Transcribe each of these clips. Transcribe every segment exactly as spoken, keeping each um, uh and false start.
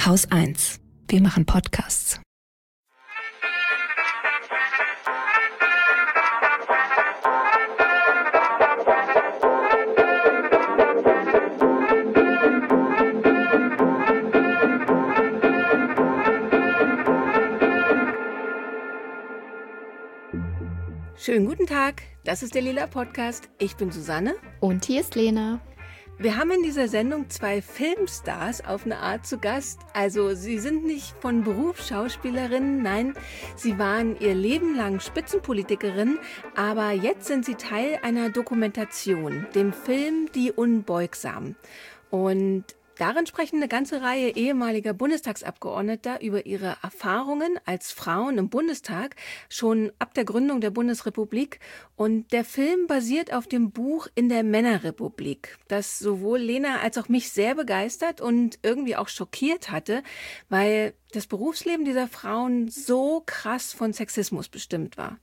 Haus eins. Wir machen Podcasts. Schönen guten Tag, das ist der Lila Podcast. Ich bin Susanne. Und hier ist Lena. Wir haben in dieser Sendung zwei Filmstars auf eine Art zu Gast. Also sie sind nicht von Beruf Schauspielerinnen, nein, sie waren ihr Leben lang Spitzenpolitikerinnen, aber jetzt sind sie Teil einer Dokumentation, dem Film Die Unbeugsamen. Und darin sprechen eine ganze Reihe ehemaliger Bundestagsabgeordneter über ihre Erfahrungen als Frauen im Bundestag, schon ab der Gründung der Bundesrepublik. Und der Film basiert auf dem Buch In der Männerrepublik, das sowohl Lena als auch mich sehr begeistert und irgendwie auch schockiert hatte, weil das Berufsleben dieser Frauen so krass von Sexismus bestimmt war.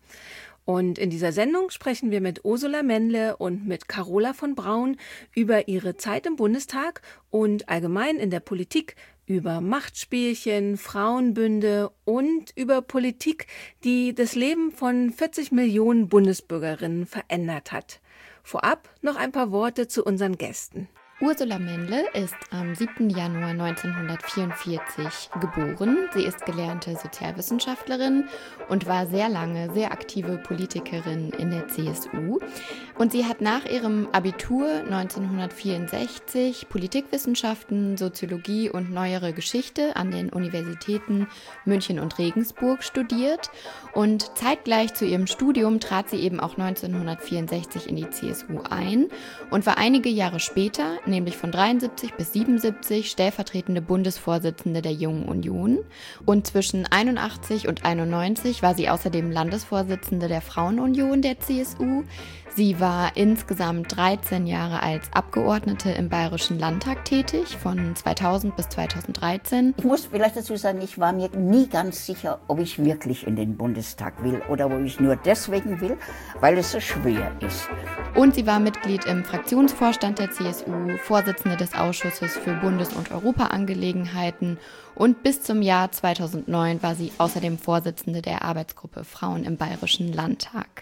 Und in dieser Sendung sprechen wir mit Ursula Mendle und mit Carola von Braun über ihre Zeit im Bundestag und allgemein in der Politik, über Machtspielchen, Frauenbünde und über Politik, die das Leben von vierzig Millionen Bundesbürgerinnen verändert hat. Vorab noch ein paar Worte zu unseren Gästen. Ursula Mendle ist am siebten Januar neunzehnhundertvierundvierzig geboren. Sie ist gelernte Sozialwissenschaftlerin und war sehr lange sehr aktive Politikerin in der C S U. Und sie hat nach ihrem Abitur neunzehnhundertvierundsechzig Politikwissenschaften, Soziologie und Neuere Geschichte an den Universitäten München und Regensburg studiert. Und zeitgleich zu ihrem Studium trat sie eben auch neunzehnhundertvierundsechzig in die C S U ein und war einige Jahre später, nämlich von dreiundsiebzig bis siebenundsiebzig, stellvertretende Bundesvorsitzende der Jungen Union. Und zwischen einundachtzig und einundneunzig war sie außerdem Landesvorsitzende der Frauenunion der C S U. Sie war insgesamt dreizehn Jahre als Abgeordnete im Bayerischen Landtag tätig, von zweitausend bis zweitausenddreizehn. Ich muss vielleicht dazu sagen, ich war mir nie ganz sicher, ob ich wirklich in den Bundestag will oder ob ich nur deswegen will, weil es so schwer ist. Und sie war Mitglied im Fraktionsvorstand der C S U, Vorsitzende des Ausschusses für Bundes- und Europaangelegenheiten und bis zum Jahr zweitausendneun war sie außerdem Vorsitzende der Arbeitsgruppe Frauen im Bayerischen Landtag.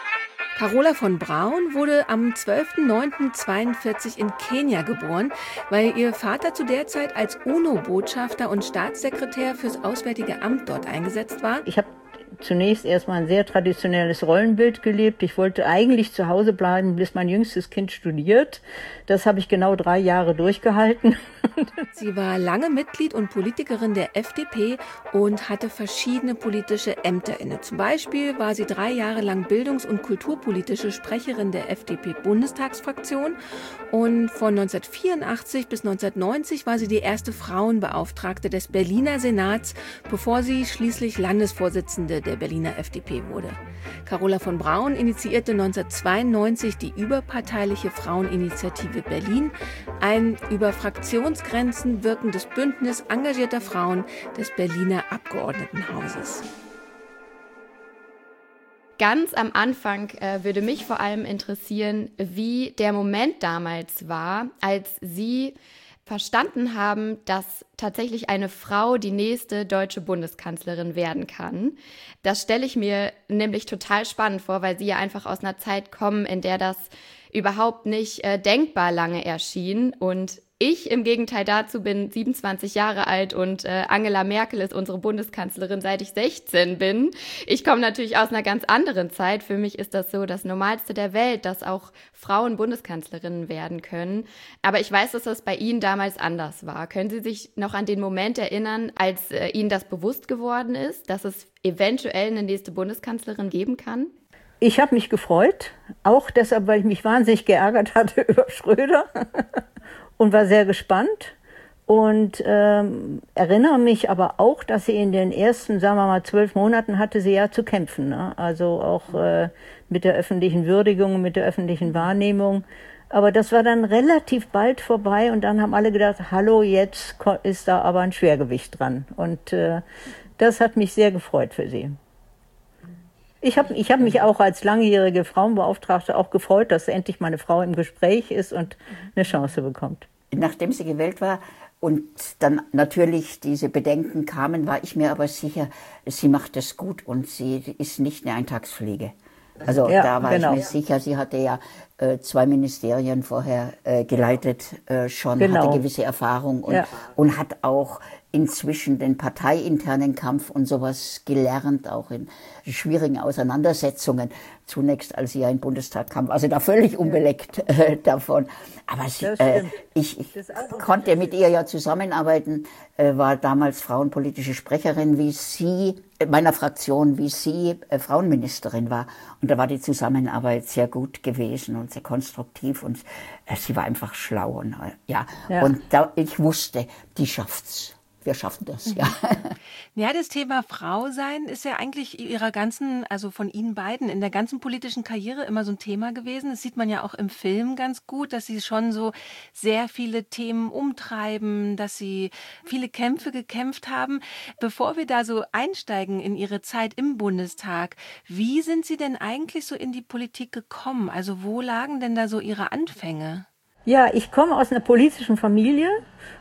Carola von Braun wurde am zwölften neunten zweiundvierzig in Kenia geboren, weil ihr Vater zu der Zeit als UNO-Botschafter und Staatssekretär fürs Auswärtige Amt dort eingesetzt war. Ich habe zunächst erstmal ein sehr traditionelles Rollenbild gelebt. Ich wollte eigentlich zu Hause bleiben, bis mein jüngstes Kind studiert. Das habe ich genau drei Jahre durchgehalten. Sie war lange Mitglied und Politikerin der F D P und hatte verschiedene politische Ämter inne. Zum Beispiel war sie drei Jahre lang bildungs- und kulturpolitische Sprecherin der F D P-Bundestagsfraktion und von neunzehnhundertvierundachtzig bis neunzehnhundertneunzig war sie die erste Frauenbeauftragte des Berliner Senats, bevor sie schließlich Landesvorsitzende der Berliner F D P wurde. Carola von Braun initiierte neunzehnhundertzweiundneunzig die überparteiliche Fraueninitiative Berlin, ein über Fraktionsgrenzen wirkendes Bündnis engagierter Frauen des Berliner Abgeordnetenhauses. Ganz am Anfang äh, würde mich vor allem interessieren, wie der Moment damals war, als Sie verstanden haben, dass tatsächlich eine Frau die nächste deutsche Bundeskanzlerin werden kann. Das stelle ich mir nämlich total spannend vor, weil Sie ja einfach aus einer Zeit kommen, in der das überhaupt nicht äh, denkbar lange erschien. Und ich im Gegenteil dazu bin siebenundzwanzig Jahre alt und äh, Angela Merkel ist unsere Bundeskanzlerin, seit ich sechzehn bin. Ich komme natürlich aus einer ganz anderen Zeit. Für mich ist das so das Normalste der Welt, dass auch Frauen Bundeskanzlerinnen werden können. Aber ich weiß, dass das bei Ihnen damals anders war. Können Sie sich noch an den Moment erinnern, als äh, Ihnen das bewusst geworden ist, dass es eventuell eine nächste Bundeskanzlerin geben kann? Ich habe mich gefreut, auch deshalb, weil ich mich wahnsinnig geärgert hatte über Schröder und war sehr gespannt und ähm, erinnere mich aber auch, dass sie in den ersten, sagen wir mal, zwölf Monaten hatte sie ja zu kämpfen, ne? Also auch äh, mit der öffentlichen Würdigung, mit der öffentlichen Wahrnehmung. Aber das war dann relativ bald vorbei und dann haben alle gedacht, hallo, jetzt ist da aber ein Schwergewicht dran. Und äh, das hat mich sehr gefreut für sie. Ich habe ich hab mich auch als langjährige Frauenbeauftragte auch gefreut, dass endlich mal eine Frau im Gespräch ist und eine Chance bekommt. Nachdem sie gewählt war, und dann natürlich diese Bedenken kamen, war ich mir aber sicher, sie macht das gut und sie ist nicht eine Eintagspflege. Also ja, da war genau. ich mir sicher, sie hatte ja äh, zwei Ministerien vorher äh, geleitet, äh, schon genau. hatte gewisse Erfahrung und, ja. und hat auch inzwischen den parteiinternen Kampf und sowas gelernt, auch in schwierigen Auseinandersetzungen. Zunächst, als sie ja in den Bundestag kam, war sie da völlig unbeleckt äh, davon. Aber sie, äh, ich, ich konnte mit ihr ja zusammenarbeiten, äh, war damals frauenpolitische Sprecherin, wie sie, äh, meiner Fraktion, wie sie äh, Frauenministerin war. Und da war die Zusammenarbeit sehr gut gewesen und sehr konstruktiv und äh, sie war einfach schlau. Und, äh, ja. ja, und da, ich wusste, die schafft's. Wir schaffen das, ja. Ja, das Thema Frau sein ist ja eigentlich ihrer ganzen, also von Ihnen beiden, in der ganzen politischen Karriere immer so ein Thema gewesen. Das sieht man ja auch im Film ganz gut, dass Sie schon so sehr viele Themen umtreiben, dass Sie viele Kämpfe gekämpft haben. Bevor wir da so einsteigen in Ihre Zeit im Bundestag, wie sind Sie denn eigentlich so in die Politik gekommen? Also wo lagen denn da so Ihre Anfänge? Ja, ich komme aus einer politischen Familie.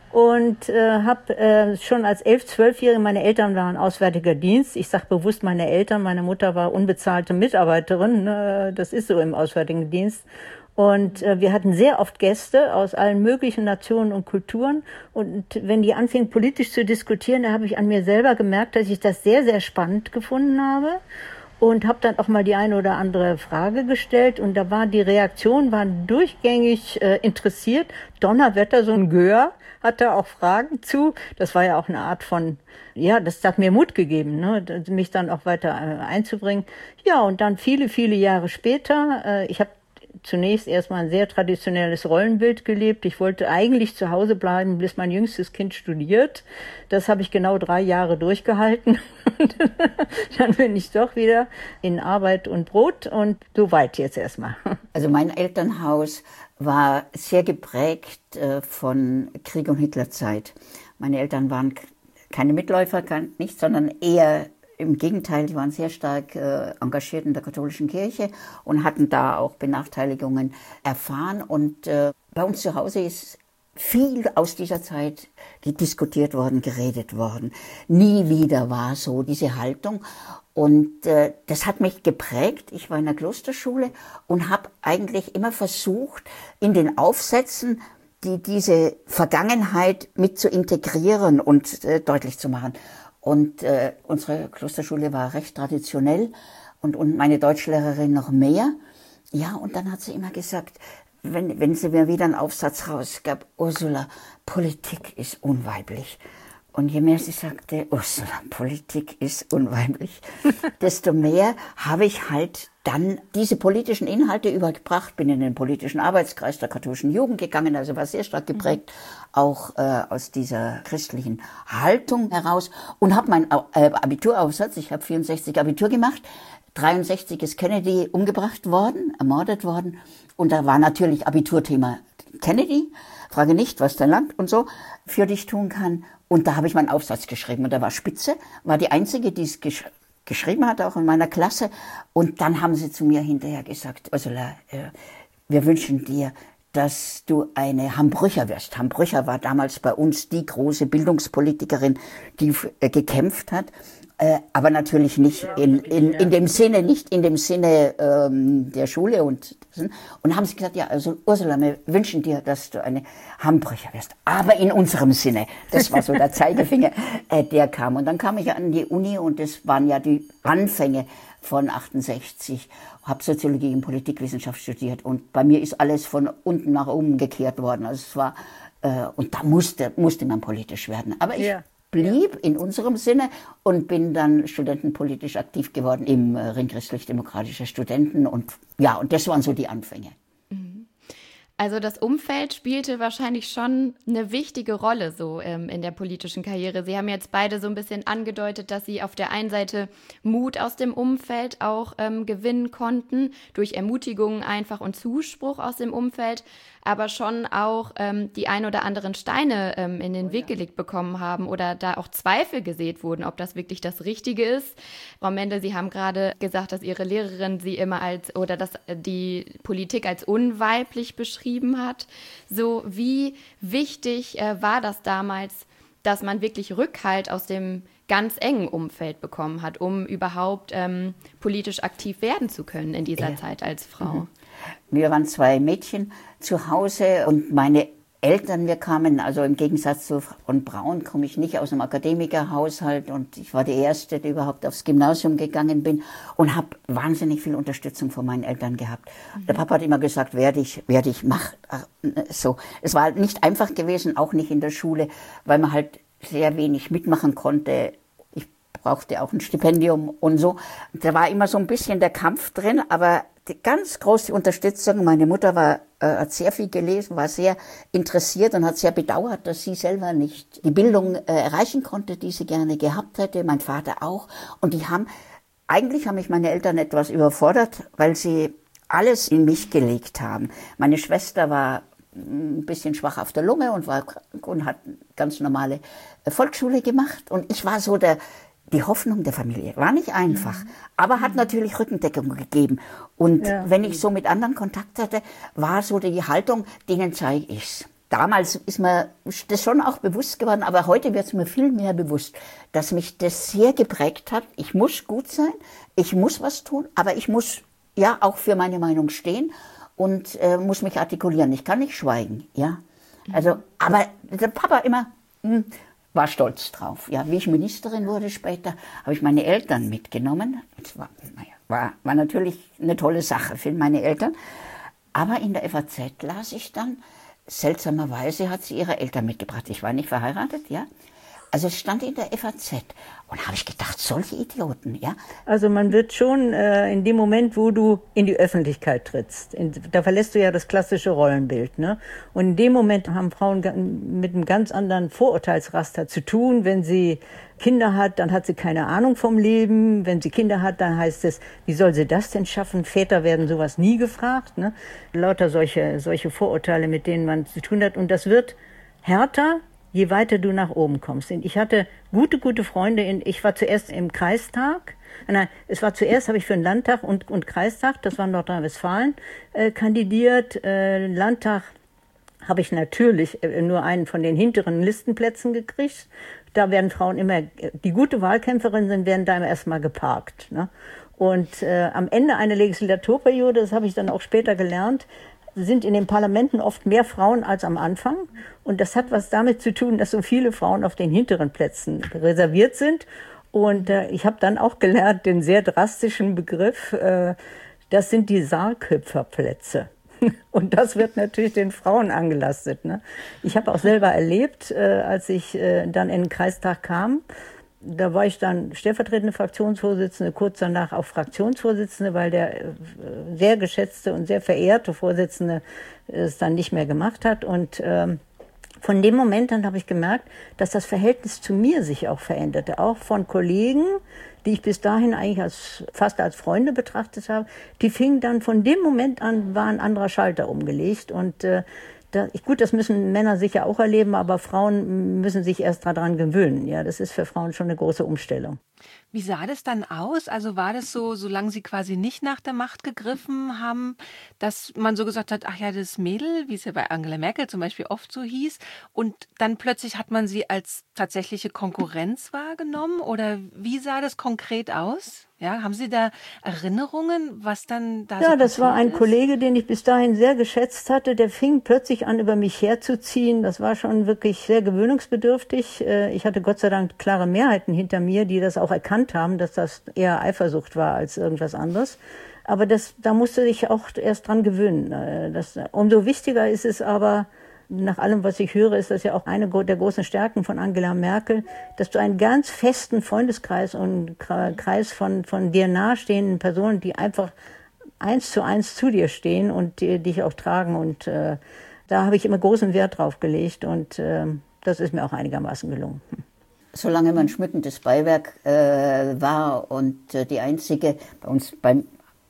Und äh, habe äh, schon als elf-, zwölfjährige, meine Eltern waren Auswärtiger Dienst. Ich sage bewusst meine Eltern, meine Mutter war unbezahlte Mitarbeiterin. Ne? Das ist so im Auswärtigen Dienst. Und äh, wir hatten sehr oft Gäste aus allen möglichen Nationen und Kulturen. Und wenn die anfingen, politisch zu diskutieren, da habe ich an mir selber gemerkt, dass ich das sehr, sehr spannend gefunden habe. Und habe dann auch mal die eine oder andere Frage gestellt. Und da war die Reaktion, waren durchgängig äh, interessiert. Donnerwetter, so ein Gör, hatte auch Fragen zu. Das war ja auch eine Art von, ja, das hat mir Mut gegeben, ne, mich dann auch weiter äh, einzubringen. Ja, und dann viele, viele Jahre später, äh, ich habe zunächst erstmal ein sehr traditionelles Rollenbild gelebt. Ich wollte eigentlich zu Hause bleiben, bis mein jüngstes Kind studiert. Das habe ich genau drei Jahre durchgehalten. Und dann bin ich doch wieder in Arbeit und Brot und so weit jetzt erstmal. Also mein Elternhaus war sehr geprägt äh, von Krieg- und Hitlerzeit. Meine Eltern waren keine Mitläufer, kein, nicht, sondern eher im Gegenteil, die waren sehr stark äh, engagiert in der katholischen Kirche und hatten da auch Benachteiligungen erfahren. Und äh, bei uns zu Hause ist viel aus dieser Zeit diskutiert worden, geredet worden. Nie wieder war so diese Haltung. Und äh, das hat mich geprägt. Ich war in der Klosterschule und habe eigentlich immer versucht, in den Aufsätzen die, diese Vergangenheit mit zu integrieren und äh, deutlich zu machen. Und äh, unsere Klosterschule war recht traditionell und, und meine Deutschlehrerin noch mehr. Ja, und dann hat sie immer gesagt, wenn, wenn sie mir wieder einen Aufsatz rausgab, Ursula, Politik ist unweiblich. Und je mehr sie sagte, Ursula, Politik ist unweiblich, desto mehr habe ich halt dann diese politischen Inhalte übergebracht, bin in den politischen Arbeitskreis der katholischen Jugend gegangen, also war sehr stark geprägt, auch äh, aus dieser christlichen Haltung heraus und habe meinen äh, Abituraufsatz, ich habe vierundsechzig Abitur gemacht, dreiundsechzig ist Kennedy umgebracht worden, ermordet worden und da war natürlich Abiturthema Kennedy, frage nicht, was dein Land und so für dich tun kann. Und da habe ich meinen Aufsatz geschrieben und da war Spitze, war die Einzige, die es gesch- geschrieben hat, auch in meiner Klasse. Und dann haben sie zu mir hinterher gesagt, Ursula, äh, wir wünschen dir, dass du eine Hambrücher wirst. Hambrücher war damals bei uns die große Bildungspolitikerin, die äh, gekämpft hat. Äh, aber natürlich nicht in, in, in dem Sinne, nicht in dem Sinne ähm, der Schule und und haben sie gesagt, ja, also Ursula, wir wünschen dir, dass du eine Hambrücher wirst, aber in unserem Sinne. Das war so der Zeigefinger, äh, der kam. Und dann kam ich an die Uni und das waren ja die Anfänge von achtundsechzig, habe Soziologie und Politikwissenschaft studiert und bei mir ist alles von unten nach oben gekehrt worden. Also es war äh, und da musste musste man politisch werden. Aber ich ja. blieb in unserem Sinne und bin dann studentenpolitisch aktiv geworden im Ring christlich-demokratischer Studenten und ja, und das waren so die Anfänge. Also das Umfeld spielte wahrscheinlich schon eine wichtige Rolle so ähm, in der politischen Karriere. Sie haben jetzt beide so ein bisschen angedeutet, dass Sie auf der einen Seite Mut aus dem Umfeld auch ähm, gewinnen konnten, durch Ermutigungen einfach und Zuspruch aus dem Umfeld. aber schon auch ähm, die ein oder anderen Steine ähm, in den Weg gelegt bekommen haben oder da auch Zweifel gesät wurden, ob das wirklich das Richtige ist. Frau Mendel, Sie haben gerade gesagt, dass Ihre Lehrerin Sie immer als oder dass die Politik als unweiblich beschrieben hat. So, wie wichtig äh, war das damals, dass man wirklich Rückhalt aus dem ganz engen Umfeld bekommen hat, um überhaupt ähm, politisch aktiv werden zu können in dieser ja. Zeit als Frau? Mhm. Wir waren zwei Mädchen zu Hause und meine Eltern, wir kamen, also im Gegensatz zu Frau Braun, komme ich nicht aus einem Akademikerhaushalt und ich war die Erste, die überhaupt aufs Gymnasium gegangen bin und habe wahnsinnig viel Unterstützung von meinen Eltern gehabt. Mhm. Der Papa hat immer gesagt, werde ich, werde ich, mach so. Es war nicht einfach gewesen, auch nicht in der Schule, weil man halt sehr wenig mitmachen konnte. Ich brauchte auch ein Stipendium und so. Da war immer so ein bisschen der Kampf drin, aber die ganz große Unterstützung. Meine Mutter war, äh, hat sehr viel gelesen, war sehr interessiert und hat sehr bedauert, dass sie selber nicht die Bildung äh, erreichen konnte, die sie gerne gehabt hätte. Mein Vater auch. Und die haben, eigentlich haben mich meine Eltern etwas überfordert, weil sie alles in mich gelegt haben. Meine Schwester war ein bisschen schwach auf der Lunge und war krank und hat ganz normale Volksschule gemacht. Und ich war so der, die Hoffnung der Familie. War nicht einfach, mhm. aber hat natürlich Rückendeckung gegeben. Und ja. wenn ich so mit anderen Kontakt hatte, war so die Haltung, denen zeige ich's. Damals ist mir das schon auch bewusst geworden, aber heute wird es mir viel mehr bewusst, dass mich das sehr geprägt hat. Ich muss gut sein, ich muss was tun, aber ich muss ja auch für meine Meinung stehen. Und äh, muss mich artikulieren. Ich kann nicht schweigen, ja. Also, aber der Papa immer mh, war stolz drauf. Ja, wie ich Ministerin wurde später, habe ich meine Eltern mitgenommen. Das war, naja, war, war natürlich eine tolle Sache für meine Eltern. Aber in der F A Z las ich dann, seltsamerweise hat sie ihre Eltern mitgebracht. Ich war nicht verheiratet, ja. Also es stand in der F A Z und habe ich gedacht, solche Idioten, ja. Also man wird schon äh, in dem Moment, wo du in die Öffentlichkeit trittst, in, da verlässt du ja das klassische Rollenbild, ne? Und in dem Moment haben Frauen mit einem ganz anderen Vorurteilsraster zu tun. Wenn sie Kinder hat, dann hat sie keine Ahnung vom Leben. Wenn sie Kinder hat, dann heißt es, wie soll sie das denn schaffen? Väter werden sowas nie gefragt, ne? Lauter solche, solche Vorurteile, mit denen man zu tun hat. Und das wird härter, je weiter du nach oben kommst. Und ich hatte gute, gute Freunde. In, ich war zuerst im Kreistag. Nein, es war zuerst, habe ich für den Landtag und, und Kreistag, das war Nordrhein-Westfalen, äh, kandidiert. Äh, Landtag habe ich natürlich äh, nur einen von den hinteren Listenplätzen gekriegt. Da werden Frauen immer, die gute Wahlkämpferinnen sind, werden da immer erstmal geparkt, ne? Und äh, am Ende einer Legislaturperiode, das habe ich dann auch später gelernt, sind in den Parlamenten oft mehr Frauen als am Anfang. Und das hat was damit zu tun, dass so viele Frauen auf den hinteren Plätzen reserviert sind. Und äh, ich habe dann auch gelernt, den sehr drastischen Begriff, äh, das sind die Saalköpferplätze. Und das wird natürlich den Frauen angelastet, ne? Ich habe auch selber erlebt, äh, als ich äh, dann in den Kreistag kam, da war ich dann stellvertretende Fraktionsvorsitzende, kurz danach auch Fraktionsvorsitzende, weil der äh, sehr geschätzte und sehr verehrte Vorsitzende es dann nicht mehr gemacht hat. Und ähm, von dem Moment an habe ich gemerkt, dass das Verhältnis zu mir sich auch veränderte. Auch von Kollegen, die ich bis dahin eigentlich als, fast als Freunde betrachtet habe, die fingen dann von dem Moment an, war ein anderer Schalter umgelegt. Und äh, da, gut, das müssen Männer sicher auch erleben, aber Frauen müssen sich erst daran gewöhnen. Ja, das ist für Frauen schon eine große Umstellung. Wie sah das dann aus? Also war das so, solange Sie quasi nicht nach der Macht gegriffen haben, dass man so gesagt hat, ach ja, das Mädel, wie es ja bei Angela Merkel zum Beispiel oft so hieß, und dann plötzlich hat man sie als tatsächliche Konkurrenz wahrgenommen? Oder wie sah das konkret aus? Ja, haben Sie da Erinnerungen, was dann da so passiert ist? Ja, das war ein Kollege, den ich bis dahin sehr geschätzt hatte. Der fing plötzlich an, über mich herzuziehen. Das war schon wirklich sehr gewöhnungsbedürftig. Ich hatte Gott sei Dank klare Mehrheiten hinter mir, die das auch erkannt haben, dass das eher Eifersucht war als irgendwas anderes. Aber das, da musste ich auch erst dran gewöhnen. Das, umso wichtiger ist es aber, nach allem, was ich höre, ist das ja auch eine der großen Stärken von Angela Merkel, dass du einen ganz festen Freundeskreis und Kreis von, von dir nahestehenden Personen, die einfach eins zu eins zu dir stehen und die, dich auch tragen. Und äh, da habe ich immer großen Wert drauf gelegt und äh, das ist mir auch einigermaßen gelungen. Solange man schmückendes Beiwerk äh, war und äh, die einzige, bei uns beim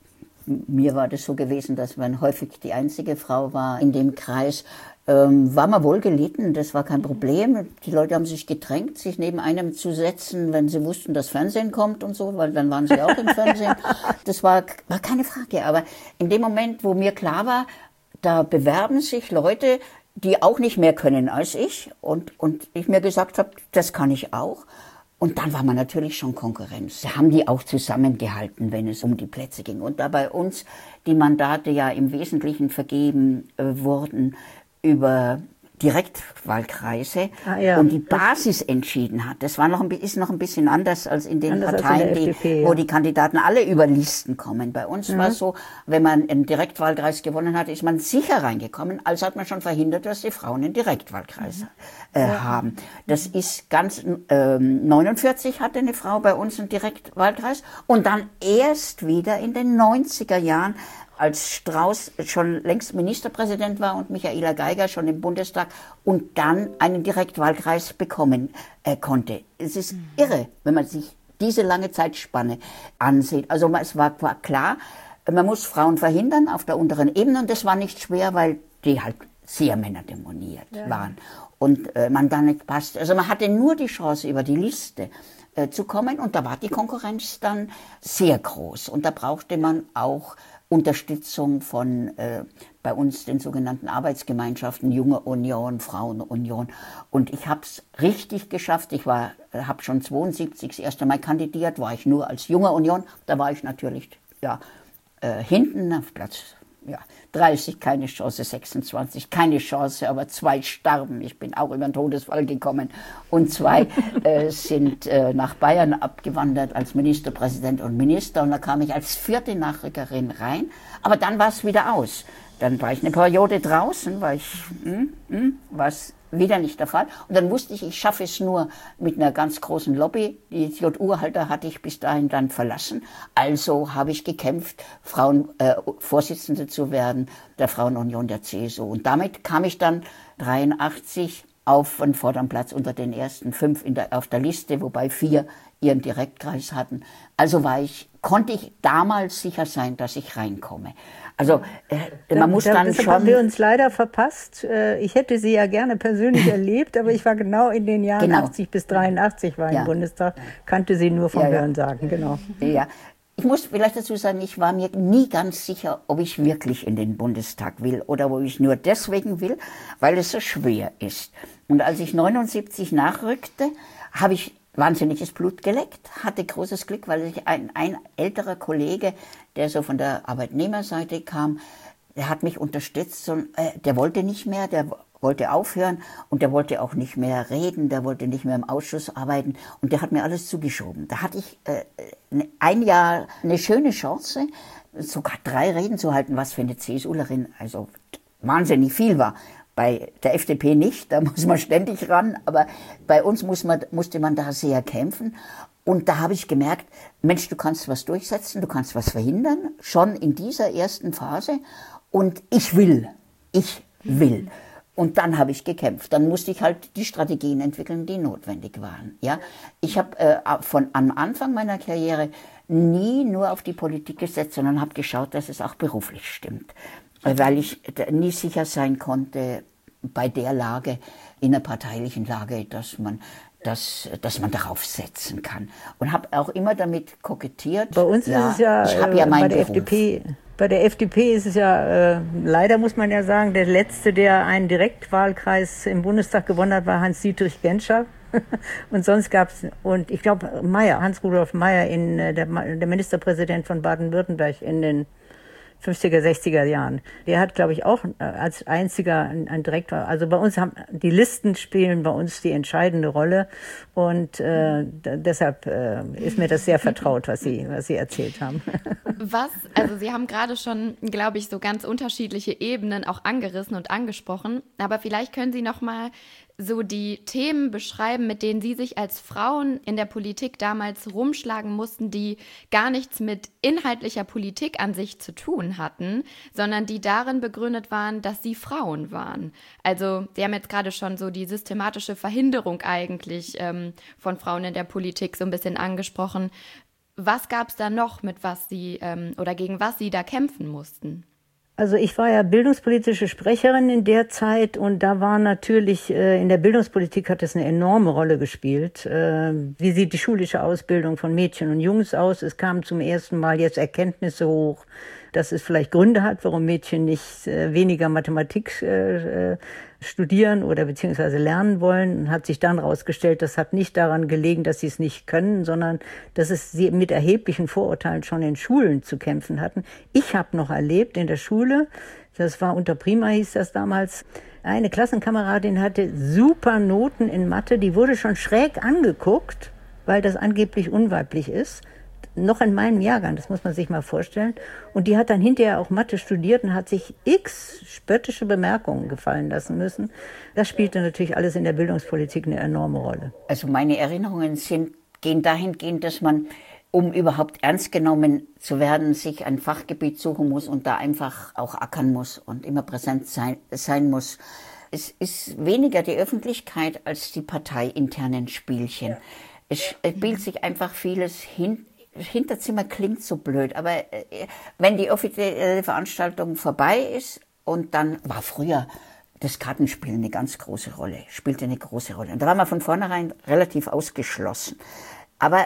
mir war das so gewesen, dass man häufig die einzige Frau war in dem Kreis. Ähm, war man wohl gelitten, das war kein Problem. Die Leute haben sich gedrängt, sich neben einem zu setzen, wenn sie wussten, dass Fernsehen kommt und so, weil dann waren sie auch im Fernsehen. Das war, war keine Frage. Aber in dem Moment, wo mir klar war, da bewerben sich Leute, die auch nicht mehr können als ich, und, und ich mir gesagt habe, das kann ich auch. Und dann war man natürlich schon Konkurrenz. Da haben die auch zusammengehalten, wenn es um die Plätze ging. Und da bei uns die Mandate ja im Wesentlichen vergeben äh, wurden über Direktwahlkreise ah, ja. und die Basis entschieden hat. Das war noch ein, ist noch ein bisschen anders als in den anders Parteien, in die, F D P, wo ja. die Kandidaten alle über Listen kommen. Bei uns mhm. war es so, wenn man einen Direktwahlkreis gewonnen hat, ist man sicher reingekommen, also hat man schon verhindert, dass die Frauen einen Direktwahlkreis äh, ja. haben. Das ist ganz, ähm, neunundvierzig hatte eine Frau bei uns einen Direktwahlkreis und dann erst wieder in den neunziger Jahren, als Strauß schon längst Ministerpräsident war und Michaela Geiger schon im Bundestag und dann einen Direktwahlkreis bekommen äh, konnte. Es ist mhm. irre, wenn man sich diese lange Zeitspanne ansieht. Also es war, war klar, man muss Frauen verhindern auf der unteren Ebene und das war nicht schwer, weil die halt sehr männerdemoniert ja. waren und äh, man da nicht passt. Also man hatte nur die Chance, über die Liste äh, zu kommen und da war die Konkurrenz dann sehr groß und da brauchte man auch Unterstützung von äh, bei uns den sogenannten Arbeitsgemeinschaften, Junge Union, Frauenunion. Und ich habe es richtig geschafft. Ich war, habe schon zweiundsiebzig das erste Mal kandidiert, war ich nur als Junge Union. Da war ich natürlich ja, äh, hinten auf Platz ja, dreißig, keine Chance, sechsundzwanzig, keine Chance, aber zwei starben. Ich bin auch über den Todesfall gekommen. Und zwei äh, sind äh, nach Bayern abgewandert als Ministerpräsident und Minister. Und da kam ich als vierte Nachrückerin rein. Aber dann war es wieder aus. Dann war ich eine Periode draußen, war ich, hm, hm, was wieder nicht der Fall. Und dann wusste ich, ich schaffe es nur mit einer ganz großen Lobby. Die J U-Halter hatte ich bis dahin dann verlassen. Also habe ich gekämpft, Frauen, äh, Vorsitzende zu werden der Frauenunion der C S U. Und damit kam ich dann dreiundachtzig auf den vorderen Platz unter den ersten fünf in der, auf der Liste, wobei vier ihren Direktkreis hatten. Also war ich, konnte ich damals sicher sein, dass ich reinkomme. Also äh, man muss da, dann deshalb schon... haben wir uns leider verpasst. Ich hätte sie ja gerne persönlich erlebt, aber ich war genau in den Jahren genau. achtzig bis dreiundachtzig war ja. im Bundestag, kannte sie nur vom ja, ja. Hörensagen, genau. Ja, ich muss vielleicht dazu sagen, ich war mir nie ganz sicher, ob ich wirklich in den Bundestag will oder ob ich nur deswegen will, weil es so schwer ist. Und als ich neunundsiebzig nachrückte, habe ich wahnsinniges Blut geleckt, hatte großes Glück, weil ich ein, ein älterer Kollege, der so von der Arbeitnehmerseite kam, der hat mich unterstützt und äh, der wollte nicht mehr, der wollte aufhören und der wollte auch nicht mehr reden, der wollte nicht mehr im Ausschuss arbeiten und der hat mir alles zugeschoben. Da hatte ich äh, ein Jahr eine schöne Chance, sogar drei Reden zu halten, was für eine CSUlerin also wahnsinnig viel war. Bei der F D P nicht, da muss man ständig ran, aber bei uns muss man, musste man da sehr kämpfen. Und da habe ich gemerkt, Mensch, du kannst was durchsetzen, du kannst was verhindern, schon in dieser ersten Phase. Und ich will, ich will. Und dann habe ich gekämpft. Dann musste ich halt die Strategien entwickeln, die notwendig waren. Ja, ich habe äh, von am Anfang meiner Karriere nie nur auf die Politik gesetzt, sondern habe geschaut, dass es auch beruflich stimmt. Weil ich nie sicher sein konnte bei der Lage, in der parteilichen Lage, dass man, dass, dass man darauf setzen kann. Und habe auch immer damit kokettiert. Bei uns ja, ist es ja, ich habe ja meinen bei der Beruf. F D P, bei der F D P ist es ja, äh, leider muss man ja sagen, der Letzte, der einen Direktwahlkreis im Bundestag gewonnen hat, war Hans-Dietrich Genscher. Und sonst gab es, und ich glaube, Meyer, Hans-Rudolf Meyer, in, der, der Ministerpräsident von Baden-Württemberg in den fünfziger, sechziger Jahren. Der hat, glaube ich, auch als einziger ein, ein Direktwahl. Also bei uns haben die Listen spielen bei uns die entscheidende Rolle und äh, deshalb äh, ist mir das sehr vertraut, was Sie, was Sie erzählt haben. Was, also Sie haben gerade schon, glaube ich, so ganz unterschiedliche Ebenen auch angerissen und angesprochen, aber vielleicht können Sie noch mal so die Themen beschreiben, mit denen Sie sich als Frauen in der Politik damals rumschlagen mussten, die gar nichts mit inhaltlicher Politik an sich zu tun hatten, sondern die darin begründet waren, dass Sie Frauen waren. Also Sie haben jetzt gerade schon so die systematische Verhinderung eigentlich ähm, von Frauen in der Politik so ein bisschen angesprochen. was gab es da noch, mit was Sie ähm, oder gegen was Sie da kämpfen mussten? Also ich war ja bildungspolitische Sprecherin in der Zeit und da war natürlich, äh, in der Bildungspolitik hat es eine enorme Rolle gespielt. Äh, wie sieht die schulische Ausbildung von Mädchen und Jungs aus? Es kamen zum ersten Mal jetzt Erkenntnisse hoch, dass es vielleicht Gründe hat, warum Mädchen nicht äh, weniger Mathematik äh, studieren oder beziehungsweise lernen wollen. Und hat sich dann herausgestellt, das hat nicht daran gelegen, dass sie es nicht können, sondern dass es sie mit erheblichen Vorurteilen schon in Schulen zu kämpfen hatten. Ich habe noch erlebt in der Schule, das war unter Prima hieß das damals, eine Klassenkameradin hatte super Noten in Mathe, die wurde schon schräg angeguckt, weil das angeblich unweiblich ist. Noch in meinem Jahrgang, das muss man sich mal vorstellen. Und die hat dann hinterher auch Mathe studiert und hat sich x spöttische Bemerkungen gefallen lassen müssen. Das spielte natürlich alles in der Bildungspolitik eine enorme Rolle. Also meine Erinnerungen sind, gehen dahingehend, dass man, um überhaupt ernst genommen zu werden, sich ein Fachgebiet suchen muss und da einfach auch ackern muss und immer präsent sein, sein muss. Es ist weniger die Öffentlichkeit als die parteiinternen Spielchen. Es spielt sich einfach vieles hin. Hinterzimmer klingt so blöd, aber wenn die offizielle Veranstaltung vorbei ist und dann war früher das Kartenspiel eine ganz große Rolle, spielte eine große Rolle. Und da war man von vornherein relativ ausgeschlossen. Aber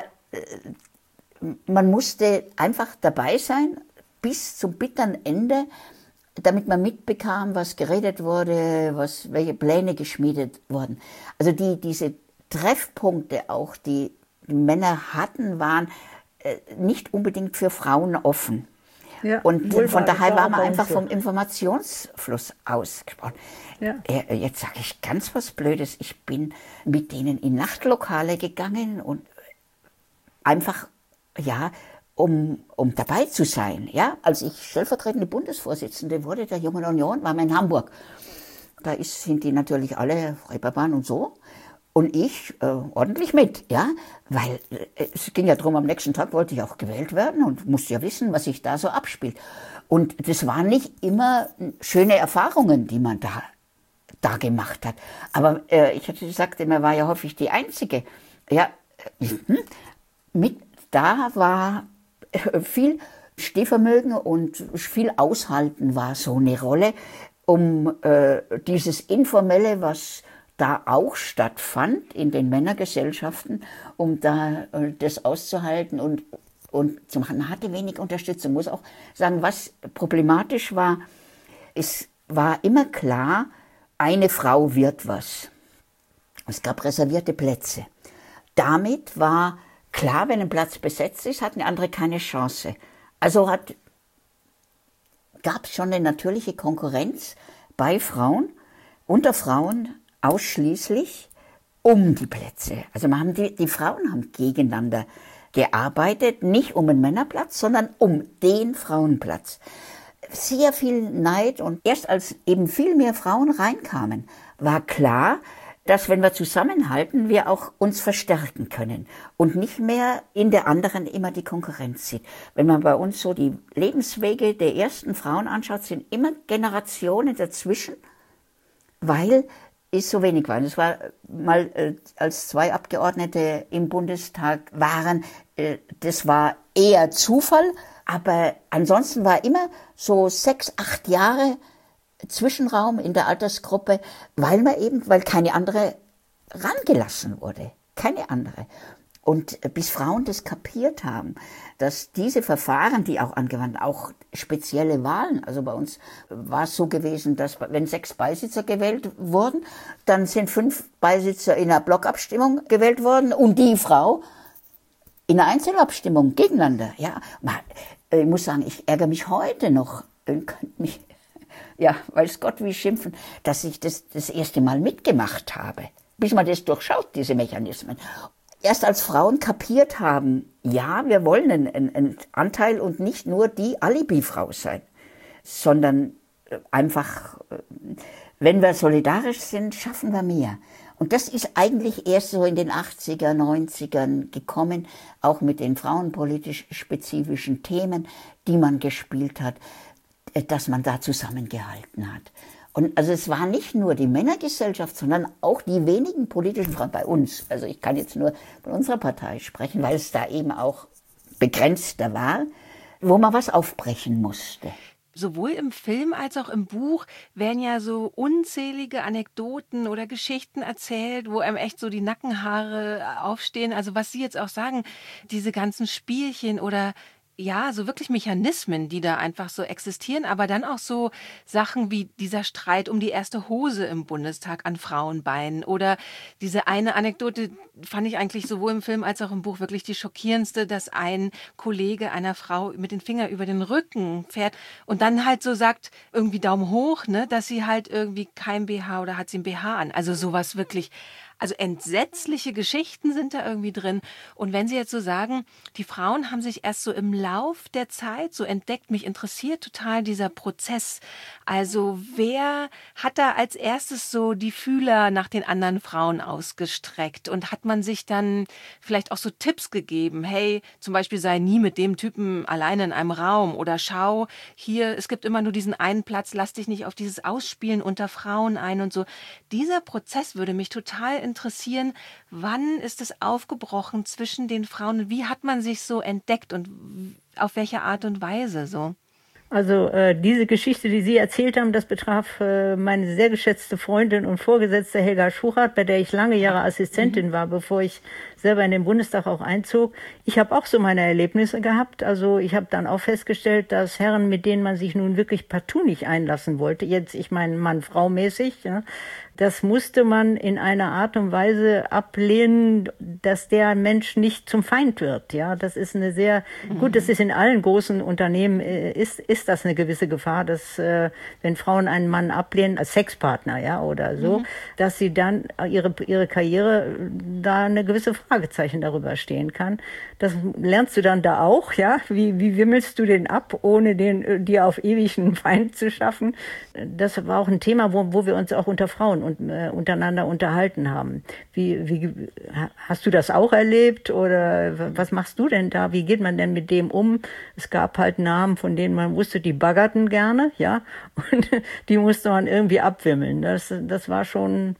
man musste einfach dabei sein bis zum bitteren Ende, damit man mitbekam, was geredet wurde, was, welche Pläne geschmiedet wurden. Also die, diese Treffpunkte auch, die die Männer hatten, waren nicht unbedingt für Frauen offen. Ja, und von daher war man einfach vom Informationsfluss ausgesprochen. Ja. Jetzt sage ich ganz was Blödes. Ich bin mit denen in Nachtlokale gegangen und einfach, ja, um, um dabei zu sein. Ja, als ich stellvertretende Bundesvorsitzende wurde der Jungen Union, war man in Hamburg. Da ist, sind die natürlich alle Reeperbahn und so. Und ich äh, ordentlich mit, ja, weil äh, es ging ja darum, am nächsten Tag wollte ich auch gewählt werden und musste ja wissen, was sich da so abspielt. Und das waren nicht immer schöne Erfahrungen, die man da, da gemacht hat. Aber äh, ich hatte gesagt, man war ja häufig die Einzige. Ja, äh, mit da war äh, viel Stehvermögen und viel Aushalten war so eine Rolle, um äh, dieses Informelle, was da auch stattfand in den Männergesellschaften, um da äh, das auszuhalten und, und zu machen. Man hatte wenig Unterstützung. Muss auch sagen, was problematisch war, es war immer klar, eine Frau wird was. Es gab reservierte Plätze. Damit war klar, wenn ein Platz besetzt ist, hat eine andere keine Chance. Also gab es schon eine natürliche Konkurrenz bei Frauen, unter Frauen, ausschließlich um die Plätze. Also man haben die, die Frauen haben gegeneinander gearbeitet, nicht um einen Männerplatz, sondern um den Frauenplatz. Sehr viel Neid und erst als eben viel mehr Frauen reinkamen, war klar, dass wenn wir zusammenhalten, wir auch uns verstärken können und nicht mehr in der anderen immer die Konkurrenz sieht. Wenn man bei uns so die Lebenswege der ersten Frauen anschaut, sind immer Generationen dazwischen, weil es so wenig waren. Es war mal, äh, als zwei Abgeordnete im Bundestag waren, äh, das war eher Zufall, aber ansonsten war immer so sechs, acht Jahre Zwischenraum in der Altersgruppe, weil man eben, weil keine andere rangelassen wurde. Keine andere. Und bis Frauen das kapiert haben, dass diese Verfahren, die auch angewandt, auch spezielle Wahlen, also bei uns war es so gewesen, dass wenn sechs Beisitzer gewählt wurden, dann sind fünf Beisitzer in einer Blockabstimmung gewählt worden und die Frau in einer Einzelabstimmung gegeneinander. Ja, ich muss sagen, ich ärgere mich heute noch, mich, ja, weiß Gott wie schimpfen, dass ich das das erste Mal mitgemacht habe, bis man das durchschaut, diese Mechanismen. Erst als Frauen kapiert haben, ja, wir wollen einen, einen Anteil und nicht nur die Alibi-Frau sein, sondern einfach, wenn wir solidarisch sind, schaffen wir mehr. Und das ist eigentlich erst so in den achtziger, neunzigern gekommen, auch mit den frauenpolitisch spezifischen Themen, die man gespielt hat, dass man da zusammengehalten hat. Und also es war nicht nur die Männergesellschaft, sondern auch die wenigen politischen Frauen bei uns. Also ich kann jetzt nur von unserer Partei sprechen, weil es da eben auch begrenzter war, wo man was aufbrechen musste. Sowohl im Film als auch im Buch werden ja so unzählige Anekdoten oder Geschichten erzählt, wo einem echt so die Nackenhaare aufstehen. Also was Sie jetzt auch sagen, diese ganzen Spielchen oder ja, so wirklich Mechanismen, die da einfach so existieren, aber dann auch so Sachen wie dieser Streit um die erste Hose im Bundestag an Frauenbeinen oder diese eine Anekdote fand ich eigentlich sowohl im Film als auch im Buch wirklich die schockierendste, dass ein Kollege einer Frau mit den Fingern über den Rücken fährt und dann halt so sagt, irgendwie Daumen hoch, ne, dass sie halt irgendwie kein B H oder hat sie ein B H an. Also sowas wirklich. Also entsetzliche Geschichten sind da irgendwie drin. Und wenn Sie jetzt so sagen, die Frauen haben sich erst so im Lauf der Zeit so entdeckt, mich interessiert total dieser Prozess. Also wer hat da als erstes so die Fühler nach den anderen Frauen ausgestreckt? Und hat man sich dann vielleicht auch so Tipps gegeben? Hey, zum Beispiel sei nie mit dem Typen alleine in einem Raum. Oder schau, hier, es gibt immer nur diesen einen Platz, lass dich nicht auf dieses Ausspielen unter Frauen ein und so. Dieser Prozess würde mich total interessieren. interessieren, wann ist es aufgebrochen zwischen den Frauen und wie hat man sich so entdeckt und auf welche Art und Weise so? Also äh, diese Geschichte, die Sie erzählt haben, das betraf äh, meine sehr geschätzte Freundin und Vorgesetzte Helga Schuchert, bei der ich lange Jahre Assistentin mhm. war, bevor ich selber in den Bundestag auch einzog. Ich habe auch so meine Erlebnisse gehabt. Also ich habe dann auch festgestellt, dass Herren, mit denen man sich nun wirklich partout nicht einlassen wollte, jetzt, ich meine Mann-Frau-mäßig, ja, das musste man in einer Art und Weise ablehnen, dass der Mensch nicht zum Feind wird. Ja, das ist eine sehr, mhm. gut, das ist in allen großen Unternehmen, ist, ist das eine gewisse Gefahr, dass, äh, wenn Frauen einen Mann ablehnen, als Sexpartner, ja, oder so, mhm. dass sie dann ihre, ihre Karriere, da eine gewisse Fragezeichen darüber stehen kann. Das lernst du dann da auch, ja, wie, wie wimmelst du den ab, ohne den, dir auf ewig einen Feind zu schaffen. Das war auch ein Thema, wo, wo wir uns auch unter Frauen und äh, untereinander unterhalten haben. Wie, wie hast du das auch erlebt oder was machst du denn da? Wie geht man denn mit dem um? Es gab halt Namen, von denen man wusste, die baggerten gerne, ja, und die musste man irgendwie abwimmeln. Das, das war schon.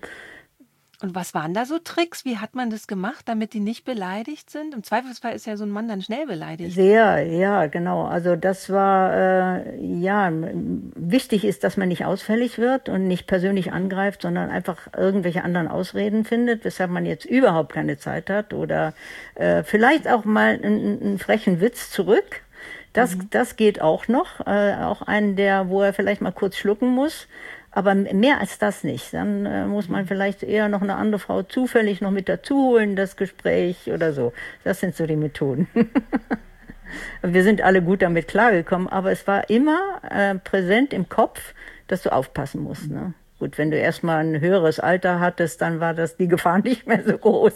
Und was waren da so Tricks? Wie hat man das gemacht, damit die nicht beleidigt sind? Im Zweifelsfall ist ja so ein Mann dann schnell beleidigt. Sehr, ja, genau. Also das war, äh, ja, wichtig ist, dass man nicht ausfällig wird und nicht persönlich angreift, sondern einfach irgendwelche anderen Ausreden findet, weshalb man jetzt überhaupt keine Zeit hat oder äh, vielleicht auch mal einen, einen frechen Witz zurück. Das, mhm. das geht auch noch. Äh, auch einen, der, wo er vielleicht mal kurz schlucken muss. Aber mehr als das nicht. Dann äh, muss man vielleicht eher noch eine andere Frau zufällig noch mit dazu holen, das Gespräch oder so. Das sind so die Methoden. Wir sind alle gut damit klargekommen, aber es war immer äh, präsent im Kopf, dass du aufpassen musst. Ne? Gut, wenn du erstmal ein höheres Alter hattest, dann war das die Gefahr nicht mehr so groß.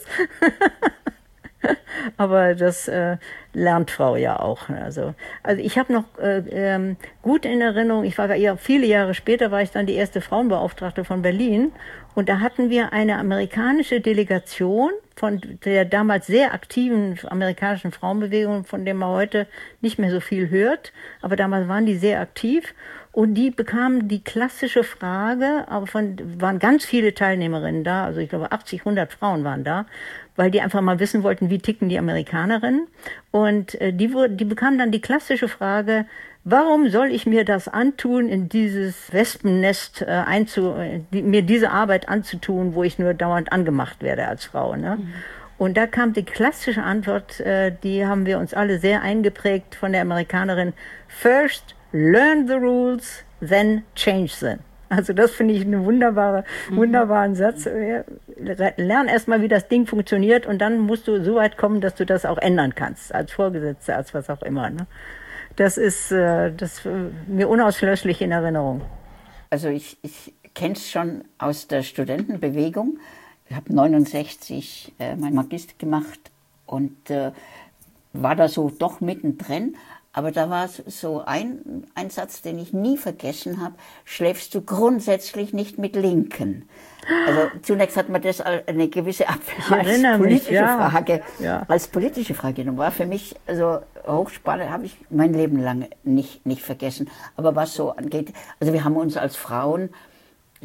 Aber das äh, lernt Frau ja auch. Also, also ich habe noch äh, ähm, gut in Erinnerung, ich war ja viele Jahre später, war ich dann die erste Frauenbeauftragte von Berlin. Und da hatten wir eine amerikanische Delegation von der damals sehr aktiven amerikanischen Frauenbewegung, von der man heute nicht mehr so viel hört. Aber damals waren die sehr aktiv. Und die bekamen die klassische Frage, aber von, waren ganz viele Teilnehmerinnen da, also ich glaube achtzig, hundert Frauen waren da, weil die einfach mal wissen wollten, wie ticken die Amerikanerinnen. Und äh, die, die bekamen dann die klassische Frage, warum soll ich mir das antun, in dieses Wespennest äh, einzu, die, mir diese Arbeit anzutun, wo ich nur dauernd angemacht werde als Frau, ne? Mhm. Und da kam die klassische Antwort, äh, die haben wir uns alle sehr eingeprägt von der Amerikanerin, first learn the rules, then change them. Also das finde ich einen wunderbare, mhm. wunderbaren Satz. Lern erstmal, wie das Ding funktioniert und dann musst du so weit kommen, dass du das auch ändern kannst, als Vorgesetzte, als was auch immer. Ne? Das ist äh, das mir unauslöschlich in Erinnerung. Also ich, ich kenne es schon aus der Studentenbewegung. Ich habe neunundsechzig äh, mein Magister gemacht und äh, war da so doch mittendrin. Aber da war so ein, ein Satz, den ich nie vergessen habe. Schläfst du grundsätzlich nicht mit Linken? Also zunächst hat man das als eine gewisse Abwehr als politische mich, ja. Frage, ja. als politische Frage genommen. War für mich also hochspannend, habe ich mein Leben lang nicht, nicht vergessen. Aber was so angeht, also wir haben uns als Frauen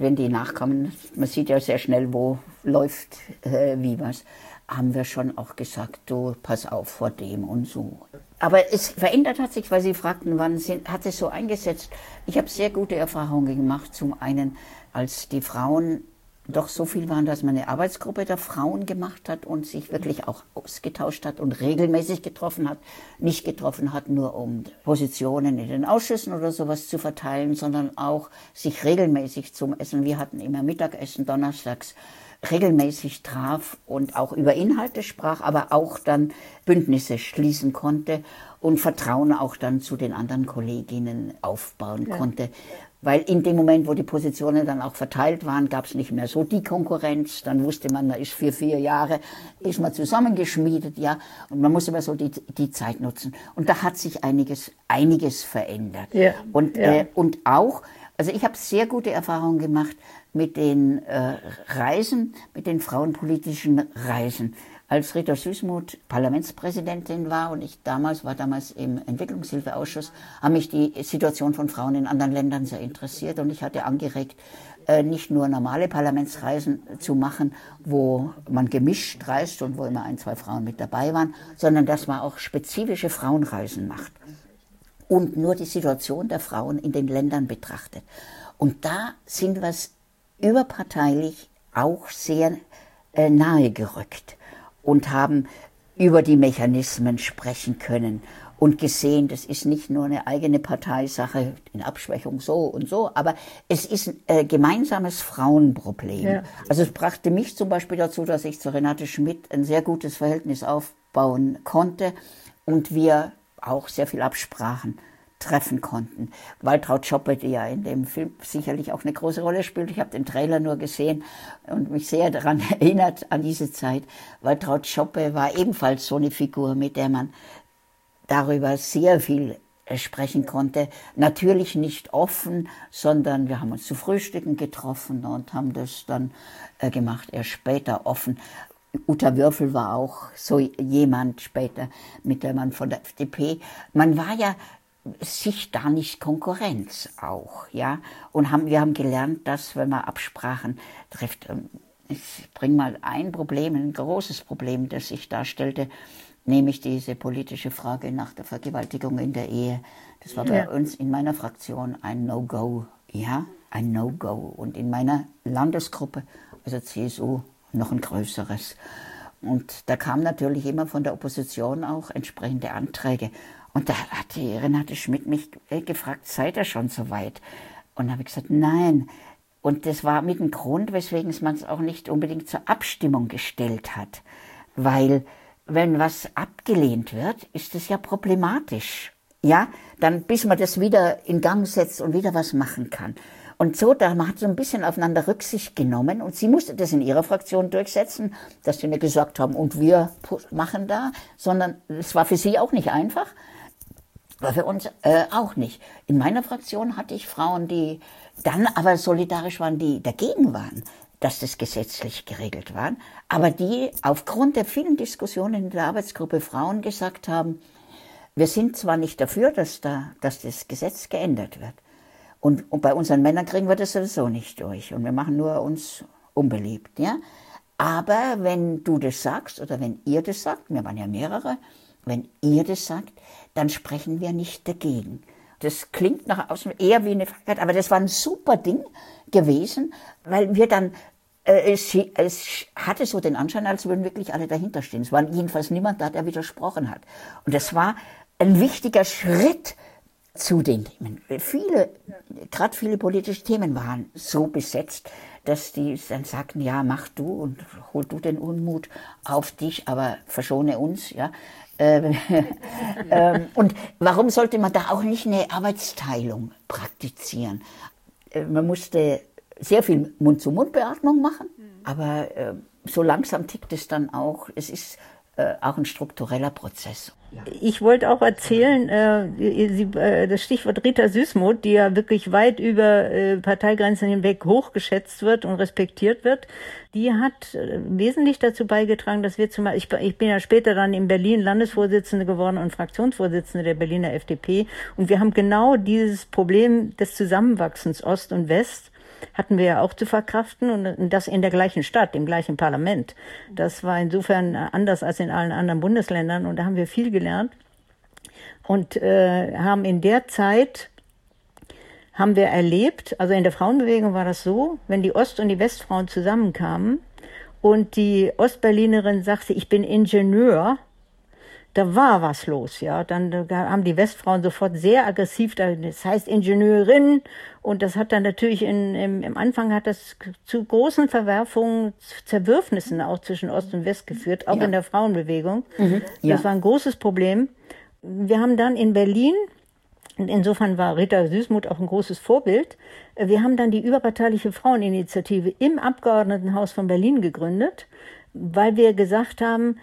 wenn die nachkamen, man sieht ja sehr schnell, wo läuft äh, wie was, haben wir schon auch gesagt, du, pass auf vor dem und so. Aber es verändert hat sich, weil Sie fragten, wann sind, hat es so eingesetzt. Ich habe sehr gute Erfahrungen gemacht. Zum einen, als die Frauen doch so viel waren, dass man eine Arbeitsgruppe der Frauen gemacht hat und sich wirklich auch ausgetauscht hat und regelmäßig getroffen hat. Nicht getroffen hat, nur um Positionen in den Ausschüssen oder sowas zu verteilen, sondern auch sich regelmäßig zum Essen. Wir hatten immer Mittagessen donnerstags, regelmäßig traf und auch über Inhalte sprach, aber auch dann Bündnisse schließen konnte und Vertrauen auch dann zu den anderen Kolleginnen aufbauen ja. konnte. Weil in dem Moment, wo die Positionen dann auch verteilt waren, gab es nicht mehr so die Konkurrenz. Dann wusste man, man ist für vier Jahre, ist man zusammengeschmiedet, ja. Und man muss immer so die, die Zeit nutzen. Und da hat sich einiges, einiges verändert. Ja. Und, ja. Äh, und auch, also ich habe sehr gute Erfahrungen gemacht mit den äh, Reisen, mit den frauenpolitischen Reisen. Als Rita Süssmuth Parlamentspräsidentin war und ich damals war damals im Entwicklungshilfeausschuss, hat mich die Situation von Frauen in anderen Ländern sehr interessiert und ich hatte angeregt, äh, nicht nur normale Parlamentsreisen zu machen, wo man gemischt reist und wo immer ein, zwei Frauen mit dabei waren, sondern dass man auch spezifische Frauenreisen macht und nur die Situation der Frauen in den Ländern betrachtet. Und da sind wir überparteilich auch sehr äh, nahe gerückt und haben über die Mechanismen sprechen können und gesehen, das ist nicht nur eine eigene Parteisache in Abschwächung so und so, aber es ist ein äh, gemeinsames Frauenproblem. Ja. Also es brachte mich zum Beispiel dazu, dass ich zu Renate Schmidt ein sehr gutes Verhältnis aufbauen konnte und wir auch sehr viel Absprachen treffen konnten. Waltraud Schoppe, die ja in dem Film sicherlich auch eine große Rolle spielt. Ich habe den Trailer nur gesehen und mich sehr daran erinnert, an diese Zeit. Waltraud Schoppe war ebenfalls so eine Figur, mit der man darüber sehr viel sprechen konnte. Natürlich nicht offen, sondern wir haben uns zu Frühstücken getroffen und haben das dann äh, gemacht, erst später offen. Uta Würfel war auch so jemand später, mit der man von der F D P, man war ja sich da nicht Konkurrenz auch, ja. Und haben, wir haben gelernt, dass, wenn man Absprachen trifft, ich bringe mal ein Problem, ein großes Problem, das sich darstellte, nämlich diese politische Frage nach der Vergewaltigung in der Ehe. Das war bei ja. uns in meiner Fraktion ein No-Go, ja, ein No-Go. Und in meiner Landesgruppe, also C S U, noch ein größeres. Und da kam natürlich immer von der Opposition auch entsprechende Anträge. Und da hat die Renate Schmidt mich gefragt, seid ihr schon so weit? Und da habe ich gesagt, nein. Und das war mit dem Grund, weswegen man es auch nicht unbedingt zur Abstimmung gestellt hat. Weil wenn was abgelehnt wird, ist das ja problematisch. Ja, dann bis man das wieder in Gang setzt und wieder was machen kann. Und so, da man hat so ein bisschen aufeinander Rücksicht genommen und sie musste das in ihrer Fraktion durchsetzen, dass sie nicht gesagt haben, und wir machen da, sondern es war für sie auch nicht einfach. War für uns äh, auch nicht. In meiner Fraktion hatte ich Frauen, die dann aber solidarisch waren, die dagegen waren, dass das gesetzlich geregelt war, aber die aufgrund der vielen Diskussionen in der Arbeitsgruppe Frauen gesagt haben, wir sind zwar nicht dafür, dass, da, dass das Gesetz geändert wird. Und, und bei unseren Männern kriegen wir das sowieso nicht durch. Und wir machen nur uns unbeliebt. Ja? Aber wenn du das sagst oder wenn ihr das sagt, wir waren ja mehrere, wenn ihr das sagt, dann sprechen wir nicht dagegen. Das klingt nach außen eher wie eine Frechheit, aber das war ein super Ding gewesen, weil wir dann, äh, es, es hatte so den Anschein, als würden wirklich alle dahinter stehen. Es war jedenfalls niemand da, der widersprochen hat. Und das war ein wichtiger Schritt zu den Themen. Viele, gerade viele politische Themen waren so besetzt, dass die dann sagten, ja, mach du und hol du den Unmut auf dich, aber verschone uns, ja. ähm, und warum sollte man da auch nicht eine Arbeitsteilung praktizieren? Man musste sehr viel Mund-zu-Mund-Beatmung machen, aber äh, so langsam tickt es dann auch. Es ist äh, auch ein struktureller Prozess. Ich wollte auch erzählen, äh, Sie, äh, das Stichwort Rita Süssmuth, die ja wirklich weit über äh, Parteigrenzen hinweg hochgeschätzt wird und respektiert wird, die hat äh, wesentlich dazu beigetragen, dass wir zum Beispiel, ich, ich bin ja später dann in Berlin Landesvorsitzende geworden und Fraktionsvorsitzende der Berliner F D P und wir haben genau dieses Problem des Zusammenwachsens Ost und West hatten wir ja auch zu verkraften und das in der gleichen Stadt, im gleichen Parlament. Das war insofern anders als in allen anderen Bundesländern und da haben wir viel gelernt und äh, haben in der Zeit haben wir erlebt, also in der Frauenbewegung war das so, wenn die Ost- und die Westfrauen zusammenkamen und die Ostberlinerin sagte, ich bin Ingenieur, da war was los, ja. Dann haben die Westfrauen sofort sehr aggressiv, das heißt Ingenieurin und das hat dann natürlich in, im, im Anfang hat das zu großen Verwerfungen, Zerwürfnissen auch zwischen Ost und West geführt, auch ja. in der Frauenbewegung. Mhm, ja. Das war ein großes Problem. Wir haben dann in Berlin, und insofern war Rita Süssmuth auch ein großes Vorbild. Wir haben dann die überparteiliche Fraueninitiative im Abgeordnetenhaus von Berlin gegründet, weil wir gesagt haben,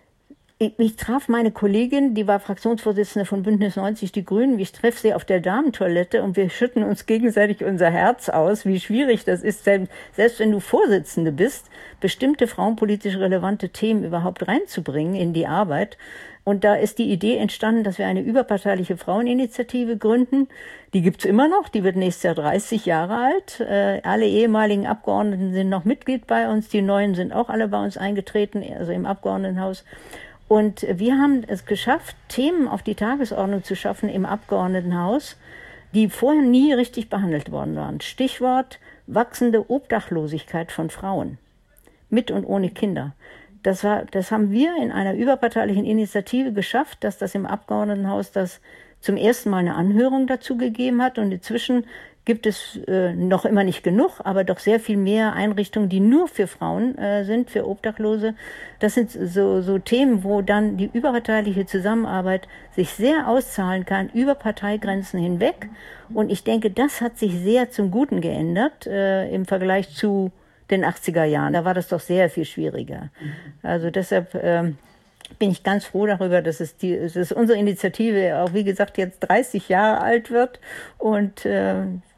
ich, ich traf meine Kollegin, die war Fraktionsvorsitzende von Bündnis neunzig Die Grünen, ich treffe sie auf der Damentoilette und wir schütten uns gegenseitig unser Herz aus, wie schwierig das ist, selbst wenn du Vorsitzende bist, bestimmte frauenpolitisch relevante Themen überhaupt reinzubringen in die Arbeit. Und da ist die Idee entstanden, dass wir eine überparteiliche Fraueninitiative gründen. Die gibt's immer noch, die wird nächstes Jahr dreißig Jahre alt. Äh, alle ehemaligen Abgeordneten sind noch Mitglied bei uns, die neuen sind auch alle bei uns eingetreten, also im Abgeordnetenhaus. Und wir haben es geschafft, Themen auf die Tagesordnung zu schaffen im Abgeordnetenhaus, die vorher nie richtig behandelt worden waren. Stichwort wachsende Obdachlosigkeit von Frauen, mit und ohne Kinder. Das war, das haben wir in einer überparteilichen Initiative geschafft, dass das im Abgeordnetenhaus das zum ersten Mal eine Anhörung dazu gegeben hat. Und inzwischen gibt es äh, noch immer nicht genug, aber doch sehr viel mehr Einrichtungen, die nur für Frauen äh, sind, für Obdachlose. Das sind so, so Themen, wo dann die überparteiliche Zusammenarbeit sich sehr auszahlen kann, über Parteigrenzen hinweg. Und ich denke, das hat sich sehr zum Guten geändert äh, im Vergleich zu den achtziger Jahren. Da war das doch sehr viel schwieriger. Also deshalb ähm, bin ich ganz froh darüber, dass es die, dass unsere Initiative auch, wie gesagt, jetzt dreißig Jahre alt wird und äh,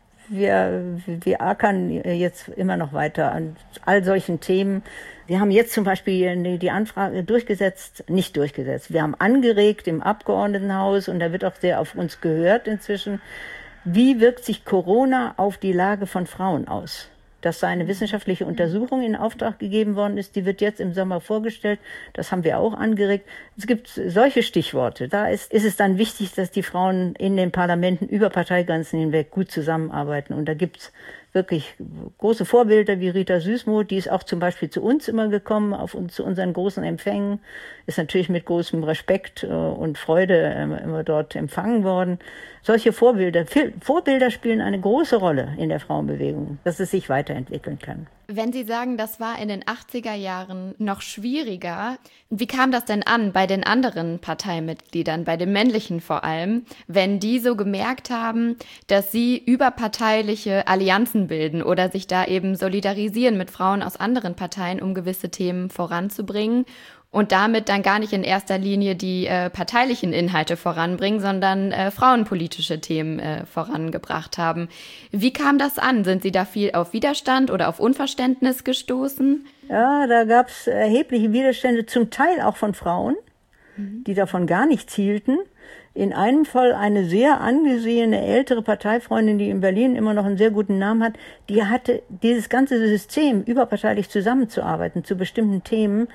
wir, wir ackern jetzt immer noch weiter an all solchen Themen. Wir haben jetzt zum Beispiel die Anfrage durchgesetzt, nicht durchgesetzt. Wir haben angeregt im Abgeordnetenhaus und da wird auch sehr auf uns gehört inzwischen. Wie wirkt sich Corona auf die Lage von Frauen aus? Dass da eine wissenschaftliche Untersuchung in Auftrag gegeben worden ist, die wird jetzt im Sommer vorgestellt. Das haben wir auch angeregt. Es gibt solche Stichworte. Da ist, ist es dann wichtig, dass die Frauen in den Parlamenten über Parteigrenzen hinweg gut zusammenarbeiten. Und da gibt's wirklich große Vorbilder wie Rita Süssmuth, die ist auch zum Beispiel zu uns immer gekommen, auf uns, zu unseren großen Empfängen, ist natürlich mit großem Respekt und Freude immer dort empfangen worden. Solche Vorbilder, Vorbilder spielen eine große Rolle in der Frauenbewegung, dass es sich weiterentwickeln kann. Wenn Sie sagen, das war in den achtziger Jahren noch schwieriger, wie kam das denn an bei den anderen Parteimitgliedern, bei den männlichen vor allem, wenn die so gemerkt haben, dass sie überparteiliche Allianzen bilden oder sich da eben solidarisieren mit Frauen aus anderen Parteien, um gewisse Themen voranzubringen und damit dann gar nicht in erster Linie die äh, parteilichen Inhalte voranbringen, sondern äh, frauenpolitische Themen äh, vorangebracht haben. Wie kam das an? Sind Sie da viel auf Widerstand oder auf Unverständnis gestoßen? Ja, da gab es erhebliche Widerstände, zum Teil auch von Frauen, mhm. die davon gar nichts hielten. In einem Fall eine sehr angesehene ältere Parteifreundin, die in Berlin immer noch einen sehr guten Namen hat, die hatte dieses ganze System, überparteilich zusammenzuarbeiten zu bestimmten Themen.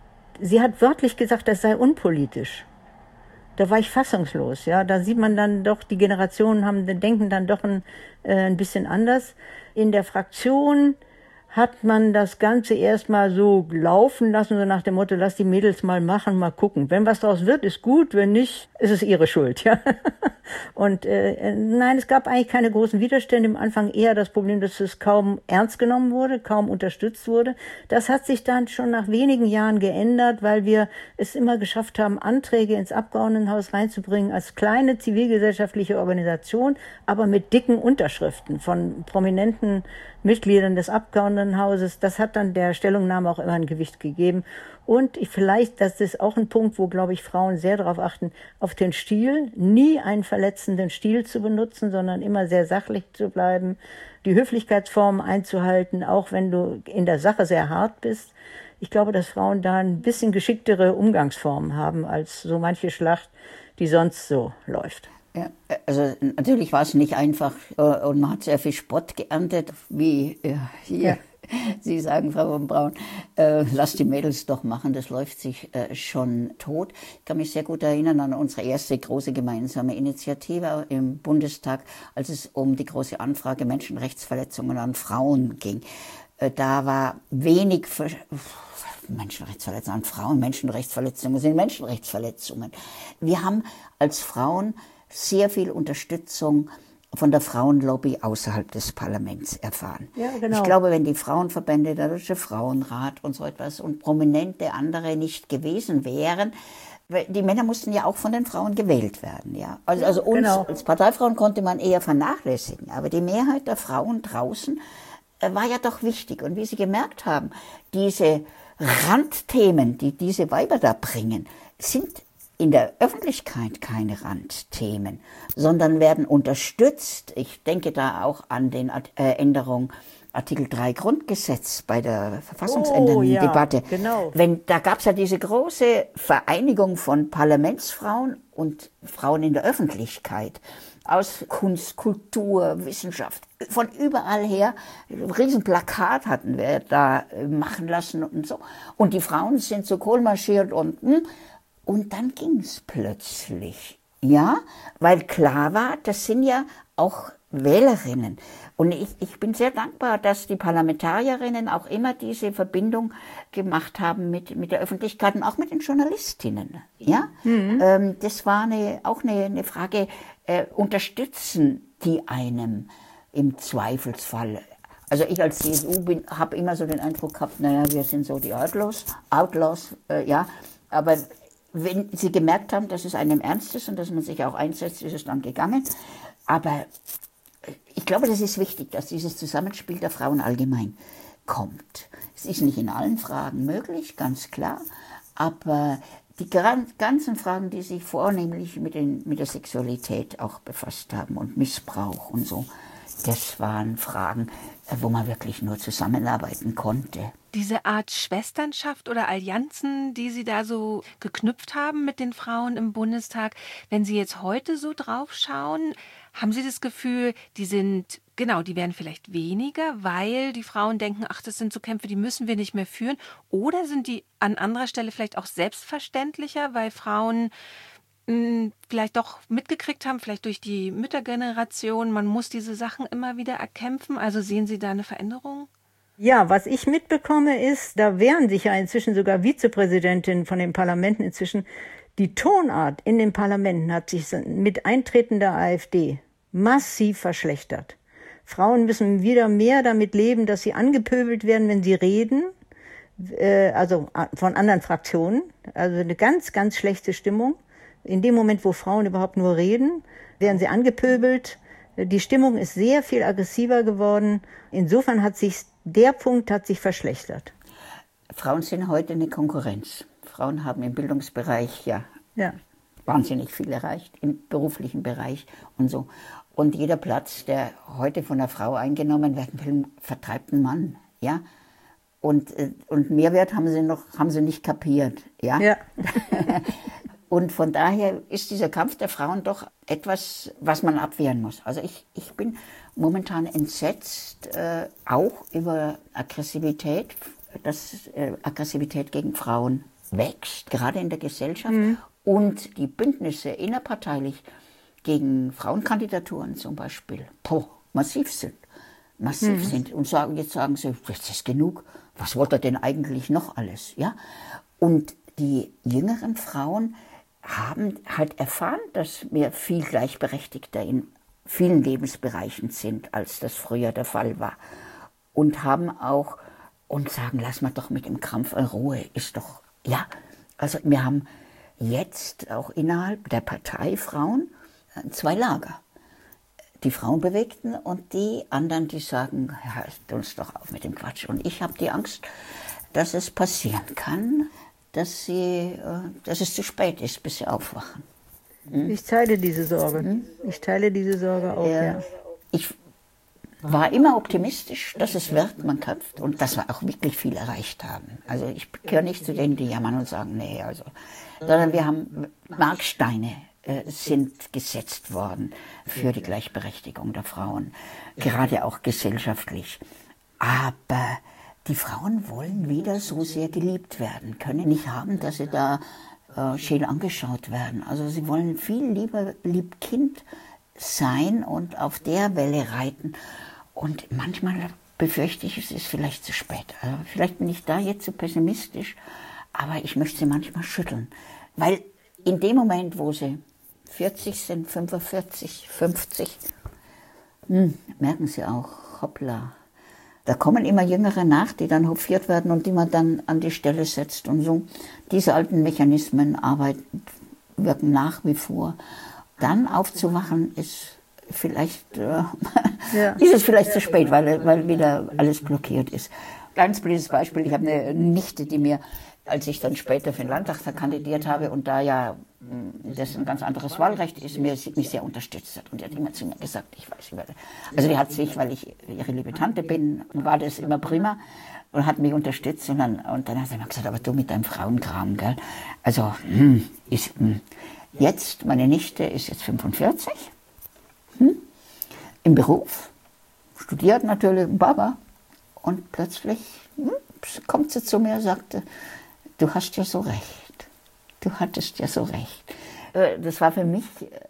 Sie hat wörtlich gesagt, das sei unpolitisch. Da war ich fassungslos. Ja, da sieht man dann doch, die Generationen haben, denken dann doch ein, äh, ein bisschen anders. In der Fraktion hat man das Ganze erstmal so laufen lassen, so nach dem Motto, lass die Mädels mal machen, mal gucken. Wenn was daraus wird, ist gut, wenn nicht, ist es ihre Schuld. Ja. Und äh, nein, es gab eigentlich keine großen Widerstände. Im Anfang eher das Problem, dass es kaum ernst genommen wurde, kaum unterstützt wurde. Das hat sich dann schon nach wenigen Jahren geändert, weil wir es immer geschafft haben, Anträge ins Abgeordnetenhaus reinzubringen als kleine zivilgesellschaftliche Organisation, aber mit dicken Unterschriften von prominenten Mitgliedern des Abgeordnetenhauses. Das hat dann der Stellungnahme auch immer ein Gewicht gegeben. Und ich, vielleicht, das ist auch ein Punkt, wo, glaube ich, Frauen sehr darauf achten, auf den Stil, nie einen verletzenden Stil zu benutzen, sondern immer sehr sachlich zu bleiben, die Höflichkeitsformen einzuhalten, auch wenn du in der Sache sehr hart bist. Ich glaube, dass Frauen da ein bisschen geschicktere Umgangsformen haben als so manche Schlacht, die sonst so läuft. Ja, also natürlich war es nicht einfach und man hat sehr viel Spott geerntet, wie ja, hier. Ja. Sie sagen, Frau von Braun, äh, lass die Mädels doch machen, das läuft sich äh, schon tot. Ich kann mich sehr gut erinnern an unsere erste große gemeinsame Initiative im Bundestag, als es um die große Anfrage Menschenrechtsverletzungen an Frauen ging. Äh, da war wenig Ver Menschenrechtsverletzungen an Frauen, Menschenrechtsverletzungen sind Menschenrechtsverletzungen. Wir haben als Frauen sehr viel Unterstützung von der Frauenlobby außerhalb des Parlaments erfahren. Ja, genau. Ich glaube, wenn die Frauenverbände, der Deutsche Frauenrat und so etwas und prominente andere nicht gewesen wären, die Männer mussten ja auch von den Frauen gewählt werden. Ja? Also, also uns genau. als Parteifrauen konnte man eher vernachlässigen, aber die Mehrheit der Frauen draußen äh, war ja doch wichtig. Und wie Sie gemerkt haben, diese Randthemen, die diese Weiber da bringen, sind in der Öffentlichkeit keine Randthemen, sondern werden unterstützt. Ich denke da auch an den äh, Änderung Artikel drei Grundgesetz bei der verfassungsändernden oh, ja, Debatte. Genau. Wenn, da gab es ja diese große Vereinigung von Parlamentsfrauen und Frauen in der Öffentlichkeit aus Kunst, Kultur, Wissenschaft, von überall her. Ein Riesenplakat hatten wir da machen lassen und so. Und die Frauen sind zu Kohl marschiert und hm, Und dann ging es plötzlich, ja, weil klar war, das sind ja auch Wählerinnen. Und ich, ich bin sehr dankbar, dass die Parlamentarierinnen auch immer diese Verbindung gemacht haben mit, mit der Öffentlichkeit und auch mit den Journalistinnen. Ja? Mhm. Ähm, das war eine, auch eine, eine Frage, äh, unterstützen die einem im Zweifelsfall? Also ich als C S U habe immer so den Eindruck gehabt, naja, wir sind so die Outlaws, Outlaws, äh, ja, aber wenn sie gemerkt haben, dass es einem ernst ist und dass man sich auch einsetzt, ist es dann gegangen. Aber ich glaube, das ist wichtig, dass dieses Zusammenspiel der Frauen allgemein kommt. Es ist nicht in allen Fragen möglich, ganz klar, aber die ganzen Fragen, die sich vornehmlich mit, den, mit der Sexualität auch befasst haben und Missbrauch und so, das waren Fragen, wo man wirklich nur zusammenarbeiten konnte. Diese Art Schwesternschaft oder Allianzen, die Sie da so geknüpft haben mit den Frauen im Bundestag, wenn Sie jetzt heute so drauf schauen, haben Sie das Gefühl, die sind, genau, die werden vielleicht weniger, weil die Frauen denken, ach, das sind so Kämpfe, die müssen wir nicht mehr führen? Oder sind die an anderer Stelle vielleicht auch selbstverständlicher, weil Frauen mh, vielleicht doch mitgekriegt haben, vielleicht durch die Müttergeneration, man muss diese Sachen immer wieder erkämpfen? Also sehen Sie da eine Veränderung? Ja, was ich mitbekomme ist, da wehren sich ja inzwischen sogar Vizepräsidentinnen von den Parlamenten inzwischen. Die Tonart in den Parlamenten hat sich mit Eintreten der AfD massiv verschlechtert. Frauen müssen wieder mehr damit leben, dass sie angepöbelt werden, wenn sie reden, äh, also von anderen Fraktionen. Also eine ganz, ganz schlechte Stimmung. In dem Moment, wo Frauen überhaupt nur reden, werden sie angepöbelt. Die Stimmung ist sehr viel aggressiver geworden. Insofern hat sich der Punkt hat sich verschlechtert. Frauen sind heute eine Konkurrenz. Frauen haben im Bildungsbereich ja, ja. wahnsinnig viel erreicht, im beruflichen Bereich und so. Und jeder Platz, der heute von einer Frau eingenommen werden will, vertreibt einen Mann. Ja? Und, und Mehrwert haben sie, noch, haben sie nicht kapiert. Ja? Ja. Und von daher ist dieser Kampf der Frauen doch etwas, was man abwehren muss. Also ich, ich bin momentan entsetzt, äh, auch über Aggressivität, dass äh, Aggressivität gegen Frauen wächst, gerade in der Gesellschaft. Mhm. Und die Bündnisse innerparteilich gegen Frauenkandidaturen zum Beispiel, boah, massiv sind. Massiv mhm. sind. Und sagen, jetzt sagen sie, das ist genug. Was wollt ihr denn eigentlich noch alles? Ja? Und die jüngeren Frauen haben halt erfahren, dass wir viel gleichberechtigter in vielen Lebensbereichen sind, als das früher der Fall war. Und haben auch, und sagen, lass mal doch mit dem Kampf in Ruhe, ist doch, ja. Also wir haben jetzt auch innerhalb der Partei Frauen zwei Lager. Die Frauenbewegten und die anderen, die sagen, hört uns doch auf mit dem Quatsch. Und ich habe die Angst, dass es passieren kann, dass, sie, dass es zu spät ist, bis sie aufwachen. Hm? Ich teile diese Sorge. Hm? Ich teile diese Sorge auch, ja. ja. Ich war immer optimistisch, dass es wird, man kämpft und dass wir auch wirklich viel erreicht haben. Also ich gehöre nicht zu denen, die jammern und sagen, nee, also. Sondern wir haben Marksteine äh, sind gesetzt worden für die Gleichberechtigung der Frauen, gerade auch gesellschaftlich. Aber die Frauen wollen wieder so sehr geliebt werden, können nicht haben, dass sie da äh, schön angeschaut werden. Also sie wollen viel lieber lieb Kind sein und auf der Welle reiten. Und manchmal befürchte ich, es ist vielleicht zu spät. Also vielleicht bin ich da jetzt zu pessimistisch, aber ich möchte sie manchmal schütteln. Weil in dem Moment, wo sie vierzig sind, fünfundvierzig, fünfzig, hm, merken sie auch, hoppla, da kommen immer Jüngere nach, die dann hofiert werden und die man dann an die Stelle setzt und so. Diese alten Mechanismen arbeiten, wirken nach wie vor. Dann aufzuwachen ist vielleicht, äh, ja. ist es vielleicht zu spät, weil, weil wieder alles blockiert ist. Ganz blödes Beispiel, ich habe eine Nichte, die mir, als ich dann später für den Landtag kandidiert habe und da ja das ein ganz anderes Wahlrecht ist, mir, mich sehr unterstützt hat. Und die hat immer zu mir gesagt, ich weiß, ich werde. Also die hat sich, weil ich ihre liebe Tante bin, war das immer prima und hat mich unterstützt. Und dann, und dann hat sie immer gesagt, aber du mit deinem Frauenkram, gell? Also, hm, ist, hm. Jetzt, meine Nichte ist jetzt fünfundvierzig, hm, im Beruf, studiert natürlich, Baba. Und plötzlich hm, kommt sie zu mir und sagte, du hast ja so recht, du hattest ja so recht. Das war für mich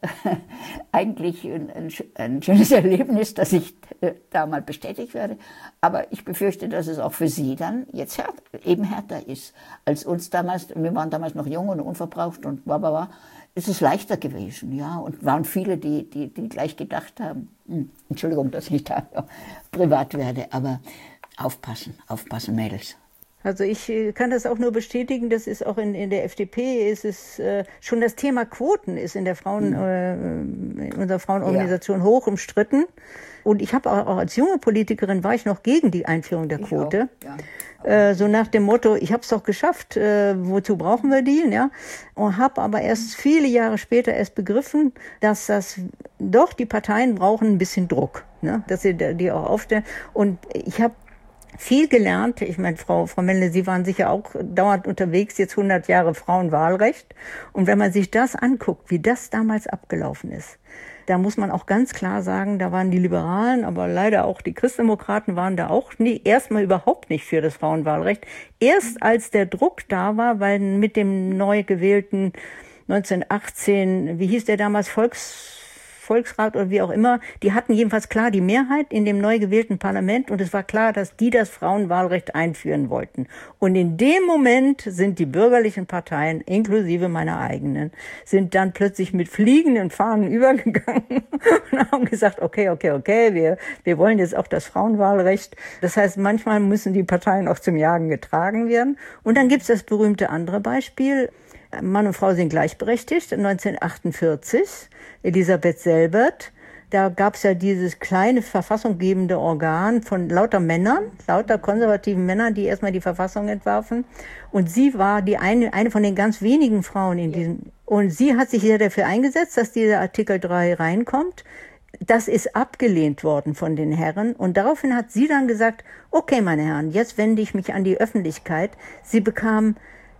eigentlich ein, ein schönes Erlebnis, dass ich da mal bestätigt werde. Aber ich befürchte, dass es auch für sie dann jetzt härter, eben härter ist, als uns damals. Wir waren damals noch jung und unverbraucht und blablabla. Es ist leichter gewesen, ja. Und waren viele, die, die, die gleich gedacht haben, hm, Entschuldigung, dass ich da ja, privat werde, aber aufpassen, aufpassen, Mädels. Also ich kann das auch nur bestätigen, das ist auch in, in der F D P, ist es äh, schon das Thema Quoten ist in der Frauen, äh, in unserer Frauenorganisation ja. hoch umstritten. Und ich habe auch, auch als junge Politikerin war ich noch gegen die Einführung der Quote. Ja. Äh, so nach dem Motto, ich habe es doch geschafft, äh, wozu brauchen wir die? Ja? Und habe aber erst viele Jahre später erst begriffen, dass das doch die Parteien brauchen ein bisschen Druck, ne? Dass sie die auch aufstellen. Und ich habe viel gelernt. Ich meine, Frau, Frau Mendel, Sie waren sicher auch dauernd unterwegs, jetzt hundert Jahre Frauenwahlrecht. Und wenn man sich das anguckt, wie das damals abgelaufen ist, da muss man auch ganz klar sagen, da waren die Liberalen, aber leider auch die Christdemokraten waren da auch nie, erstmal überhaupt nicht für das Frauenwahlrecht. Erst als der Druck da war, weil mit dem neu gewählten neunzehnhundertachtzehn, wie hieß der damals, Volks Volksrat oder wie auch immer, die hatten jedenfalls klar die Mehrheit in dem neu gewählten Parlament und es war klar, dass die das Frauenwahlrecht einführen wollten. Und in dem Moment sind die bürgerlichen Parteien, inklusive meiner eigenen, sind dann plötzlich mit fliegenden Fahnen übergegangen und haben gesagt, okay, okay, okay, wir, wir wollen jetzt auch das Frauenwahlrecht. Das heißt, manchmal müssen die Parteien auch zum Jagen getragen werden. Und dann gibt's das berühmte andere Beispiel. Mann und Frau sind gleichberechtigt, neunzehnhundertachtundvierzig, Elisabeth Selbert. Da gab es ja dieses kleine verfassunggebende Organ von lauter Männern, lauter konservativen Männern, die erstmal die Verfassung entwarfen. Und sie war die eine, eine von den ganz wenigen Frauen in diesem. Und sie hat sich sehr dafür eingesetzt, dass dieser Artikel drei reinkommt. Das ist abgelehnt worden von den Herren. Und daraufhin hat sie dann gesagt, okay, meine Herren, jetzt wende ich mich an die Öffentlichkeit. Sie bekam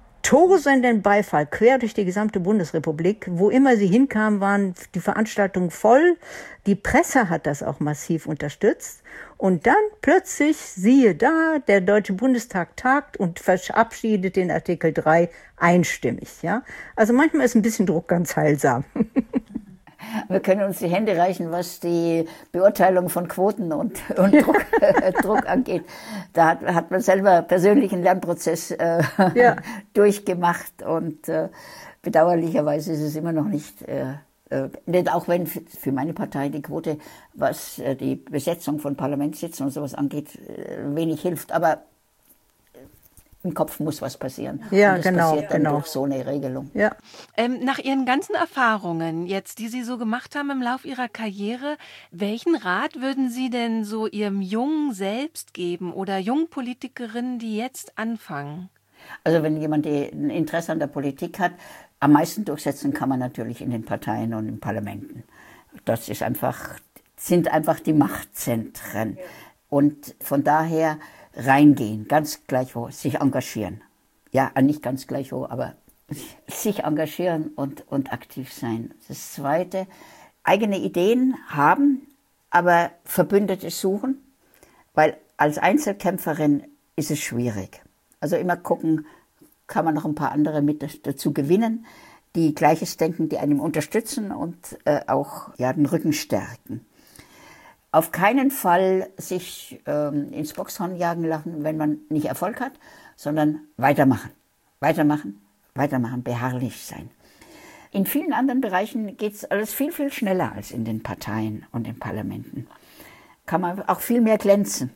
tosenden Beifall quer durch die gesamte Bundesrepublik. Wo immer sie hinkamen, waren die Veranstaltungen voll. Die Presse hat das auch massiv unterstützt. Und dann plötzlich, siehe da, der Deutsche Bundestag tagt und verabschiedet den Artikel drei einstimmig. Ja? Also manchmal ist ein bisschen Druck ganz heilsam. Wir können uns die Hände reichen, was die Beurteilung von Quoten und, und Druck, äh, Druck angeht. Da hat, hat man selber persönlichen Lernprozess äh, ja. durchgemacht und äh, bedauerlicherweise ist es immer noch nicht, äh, äh, auch wenn für, für meine Partei die Quote, was äh, die Besetzung von Parlamentssitzen und sowas angeht, äh, wenig hilft. Aber im Kopf muss was passieren. Ja, und das genau, passiert dann genau. durch so eine Regelung. Ja. Ähm, nach Ihren ganzen Erfahrungen, jetzt, die Sie so gemacht haben im Lauf Ihrer Karriere, welchen Rat würden Sie denn so Ihrem jungen Selbst geben oder jungen Politikerinnen, die jetzt anfangen? Also wenn jemand ein Interesse an der Politik hat, am meisten durchsetzen kann man natürlich in den Parteien und in Parlamenten. Das ist einfach, sind einfach die Machtzentren. Und von daher reingehen, ganz gleich wo, sich engagieren. Ja, nicht ganz gleich wo, aber sich engagieren und, und aktiv sein. Das Zweite, eigene Ideen haben, aber Verbündete suchen, weil als Einzelkämpferin ist es schwierig. Also immer gucken, kann man noch ein paar andere mit dazu gewinnen, die Gleiches denken, die einem unterstützen und äh, auch ja, den Rücken stärken. Auf keinen Fall sich ähm, ins Boxhorn jagen lassen, wenn man nicht Erfolg hat, sondern weitermachen, weitermachen, weitermachen, beharrlich sein. In vielen anderen Bereichen geht es alles viel, viel schneller als in den Parteien und den Parlamenten. Kann man auch viel mehr glänzen.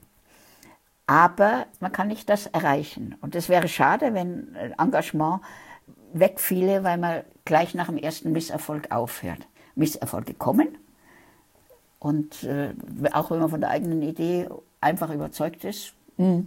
Aber man kann nicht das erreichen. Und es wäre schade, wenn Engagement wegfiele, weil man gleich nach dem ersten Misserfolg aufhört. Misserfolge kommen. Und äh, auch wenn man von der eigenen Idee einfach überzeugt ist, mh,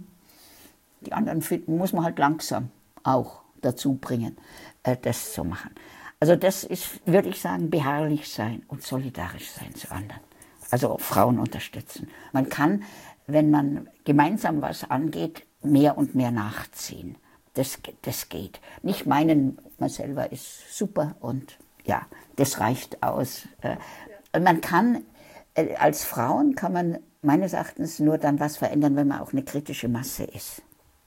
die anderen finden, muss man halt langsam auch dazu bringen, äh, das zu machen. Also das ist, würde ich sagen, beharrlich sein und solidarisch sein zu anderen. Also Frauen unterstützen. Man kann, wenn man gemeinsam was angeht, mehr und mehr nachziehen. Das, das geht. Nicht meinen, man selber ist super und ja, das reicht aus. Und man kann, als Frauen kann man meines Erachtens nur dann was verändern, wenn man auch eine kritische Masse ist.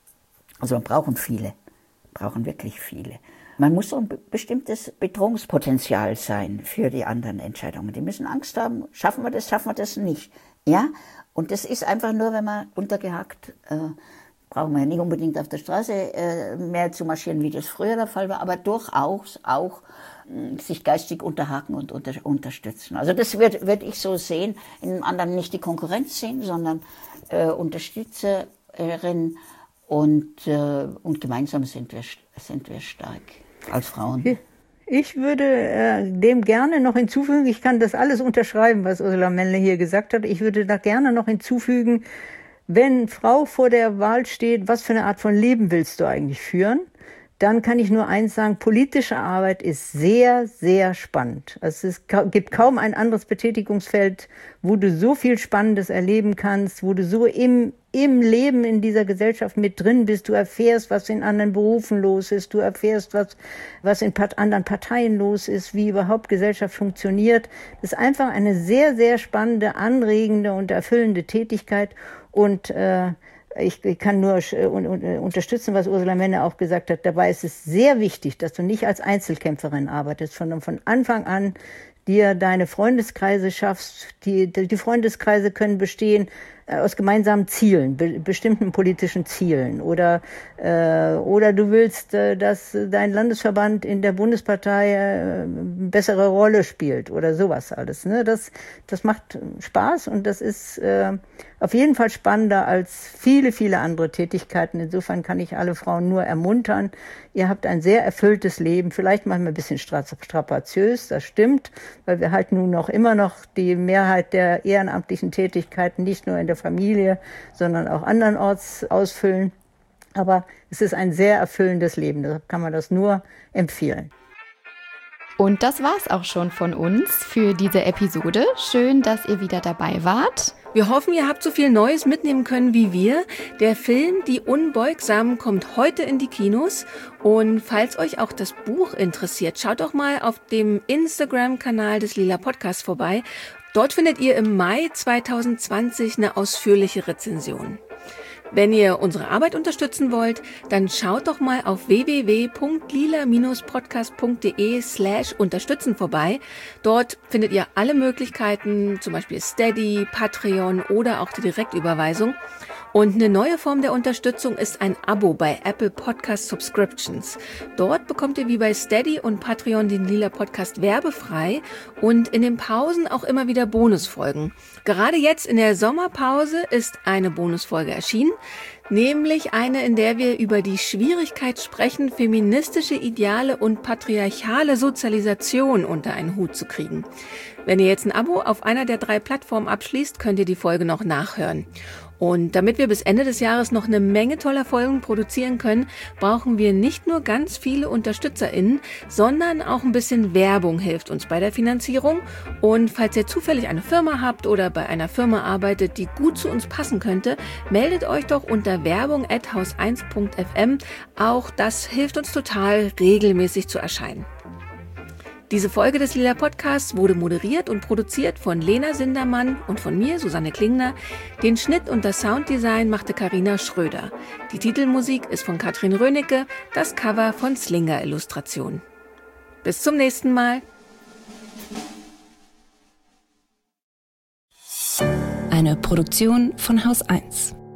Also man brauchen viele, brauchen wirklich viele. Man muss so ein bestimmtes Bedrohungspotenzial sein für die anderen Entscheidungen. Die müssen Angst haben, schaffen wir das, schaffen wir das nicht. Ja? Und das ist einfach nur, wenn man untergehakt, äh, brauchen wir ja nicht unbedingt auf der Straße äh, mehr zu marschieren, wie das früher der Fall war, aber durchaus auch äh, sich geistig unterhaken und unter, unterstützen. Also das würde würd ich so sehen, in einem anderen nicht die Konkurrenz sehen, sondern äh, Unterstützerin und, äh, und gemeinsam sind wir, sind wir stark. Als Frauen. Ich würde äh, dem gerne noch hinzufügen, ich kann das alles unterschreiben, was Ursula Männle hier gesagt hat. Ich würde da gerne noch hinzufügen, wenn Frau vor der Wahl steht, was für eine Art von Leben willst du eigentlich führen? Dann kann ich nur eins sagen, politische Arbeit ist sehr, sehr spannend. Also es gibt kaum ein anderes Betätigungsfeld, wo du so viel Spannendes erleben kannst, wo du so im, im Leben in dieser Gesellschaft mit drin bist. Du erfährst, was in anderen Berufen los ist. Du erfährst, was, was in Part- anderen Parteien los ist, wie überhaupt Gesellschaft funktioniert. Das ist einfach eine sehr, sehr spannende, anregende und erfüllende Tätigkeit. Und äh, Ich kann nur unterstützen, was Ursula Männle auch gesagt hat. Dabei ist es sehr wichtig, dass du nicht als Einzelkämpferin arbeitest, sondern von Anfang an dir deine Freundeskreise schaffst. Die, die Freundeskreise können bestehen aus gemeinsamen Zielen, be, bestimmten politischen Zielen. Oder, äh, oder du willst, äh, dass dein Landesverband in der Bundespartei äh, eine bessere Rolle spielt oder sowas alles. Ne? Das, das macht Spaß und das ist äh, auf jeden Fall spannender als viele, viele andere Tätigkeiten. Insofern kann ich alle Frauen nur ermuntern. Ihr habt ein sehr erfülltes Leben, vielleicht manchmal ein bisschen strapaziös, das stimmt, weil wir halt nun noch immer noch die Mehrheit der ehrenamtlichen Tätigkeiten nicht nur in der Familie, sondern auch andernorts ausfüllen. Aber es ist ein sehr erfüllendes Leben, deshalb kann man das nur empfehlen. Und das war's auch schon von uns für diese Episode. Schön, dass ihr wieder dabei wart. Wir hoffen, ihr habt so viel Neues mitnehmen können wie wir. Der Film Die Unbeugsamen kommt heute in die Kinos. Und falls euch auch das Buch interessiert, schaut doch mal auf dem Instagram-Kanal des Lila Podcasts vorbei. Dort findet ihr im Mai zwanzig zwanzig eine ausführliche Rezension. Wenn ihr unsere Arbeit unterstützen wollt, dann schaut doch mal auf w w w punkt lila podcast punkt de slash unterstützen vorbei. Dort findet ihr alle Möglichkeiten, zum Beispiel Steady, Patreon oder auch die Direktüberweisung. Und eine neue Form der Unterstützung ist ein Abo bei Apple Podcast Subscriptions. Dort bekommt ihr wie bei Steady und Patreon den Lila Podcast werbefrei und in den Pausen auch immer wieder Bonusfolgen. Gerade jetzt in der Sommerpause ist eine Bonusfolge erschienen, nämlich eine, in der wir über die Schwierigkeit sprechen, feministische Ideale und patriarchale Sozialisation unter einen Hut zu kriegen. Wenn ihr jetzt ein Abo auf einer der drei Plattformen abschließt, könnt ihr die Folge noch nachhören. Und damit wir bis Ende des Jahres noch eine Menge toller Folgen produzieren können, brauchen wir nicht nur ganz viele UnterstützerInnen, sondern auch ein bisschen Werbung hilft uns bei der Finanzierung. Und falls ihr zufällig eine Firma habt oder bei einer Firma arbeitet, die gut zu uns passen könnte, meldet euch doch unter werbung at haus eins punkt f m. Auch das hilft uns total, regelmäßig zu erscheinen. Diese Folge des Lila Podcasts wurde moderiert und produziert von Lena Sindermann und von mir, Susanne Klingner. Den Schnitt und das Sounddesign machte Carina Schröder. Die Titelmusik ist von Katrin Rönecke, das Cover von Slinger Illustration. Bis zum nächsten Mal. Eine Produktion von Haus eins.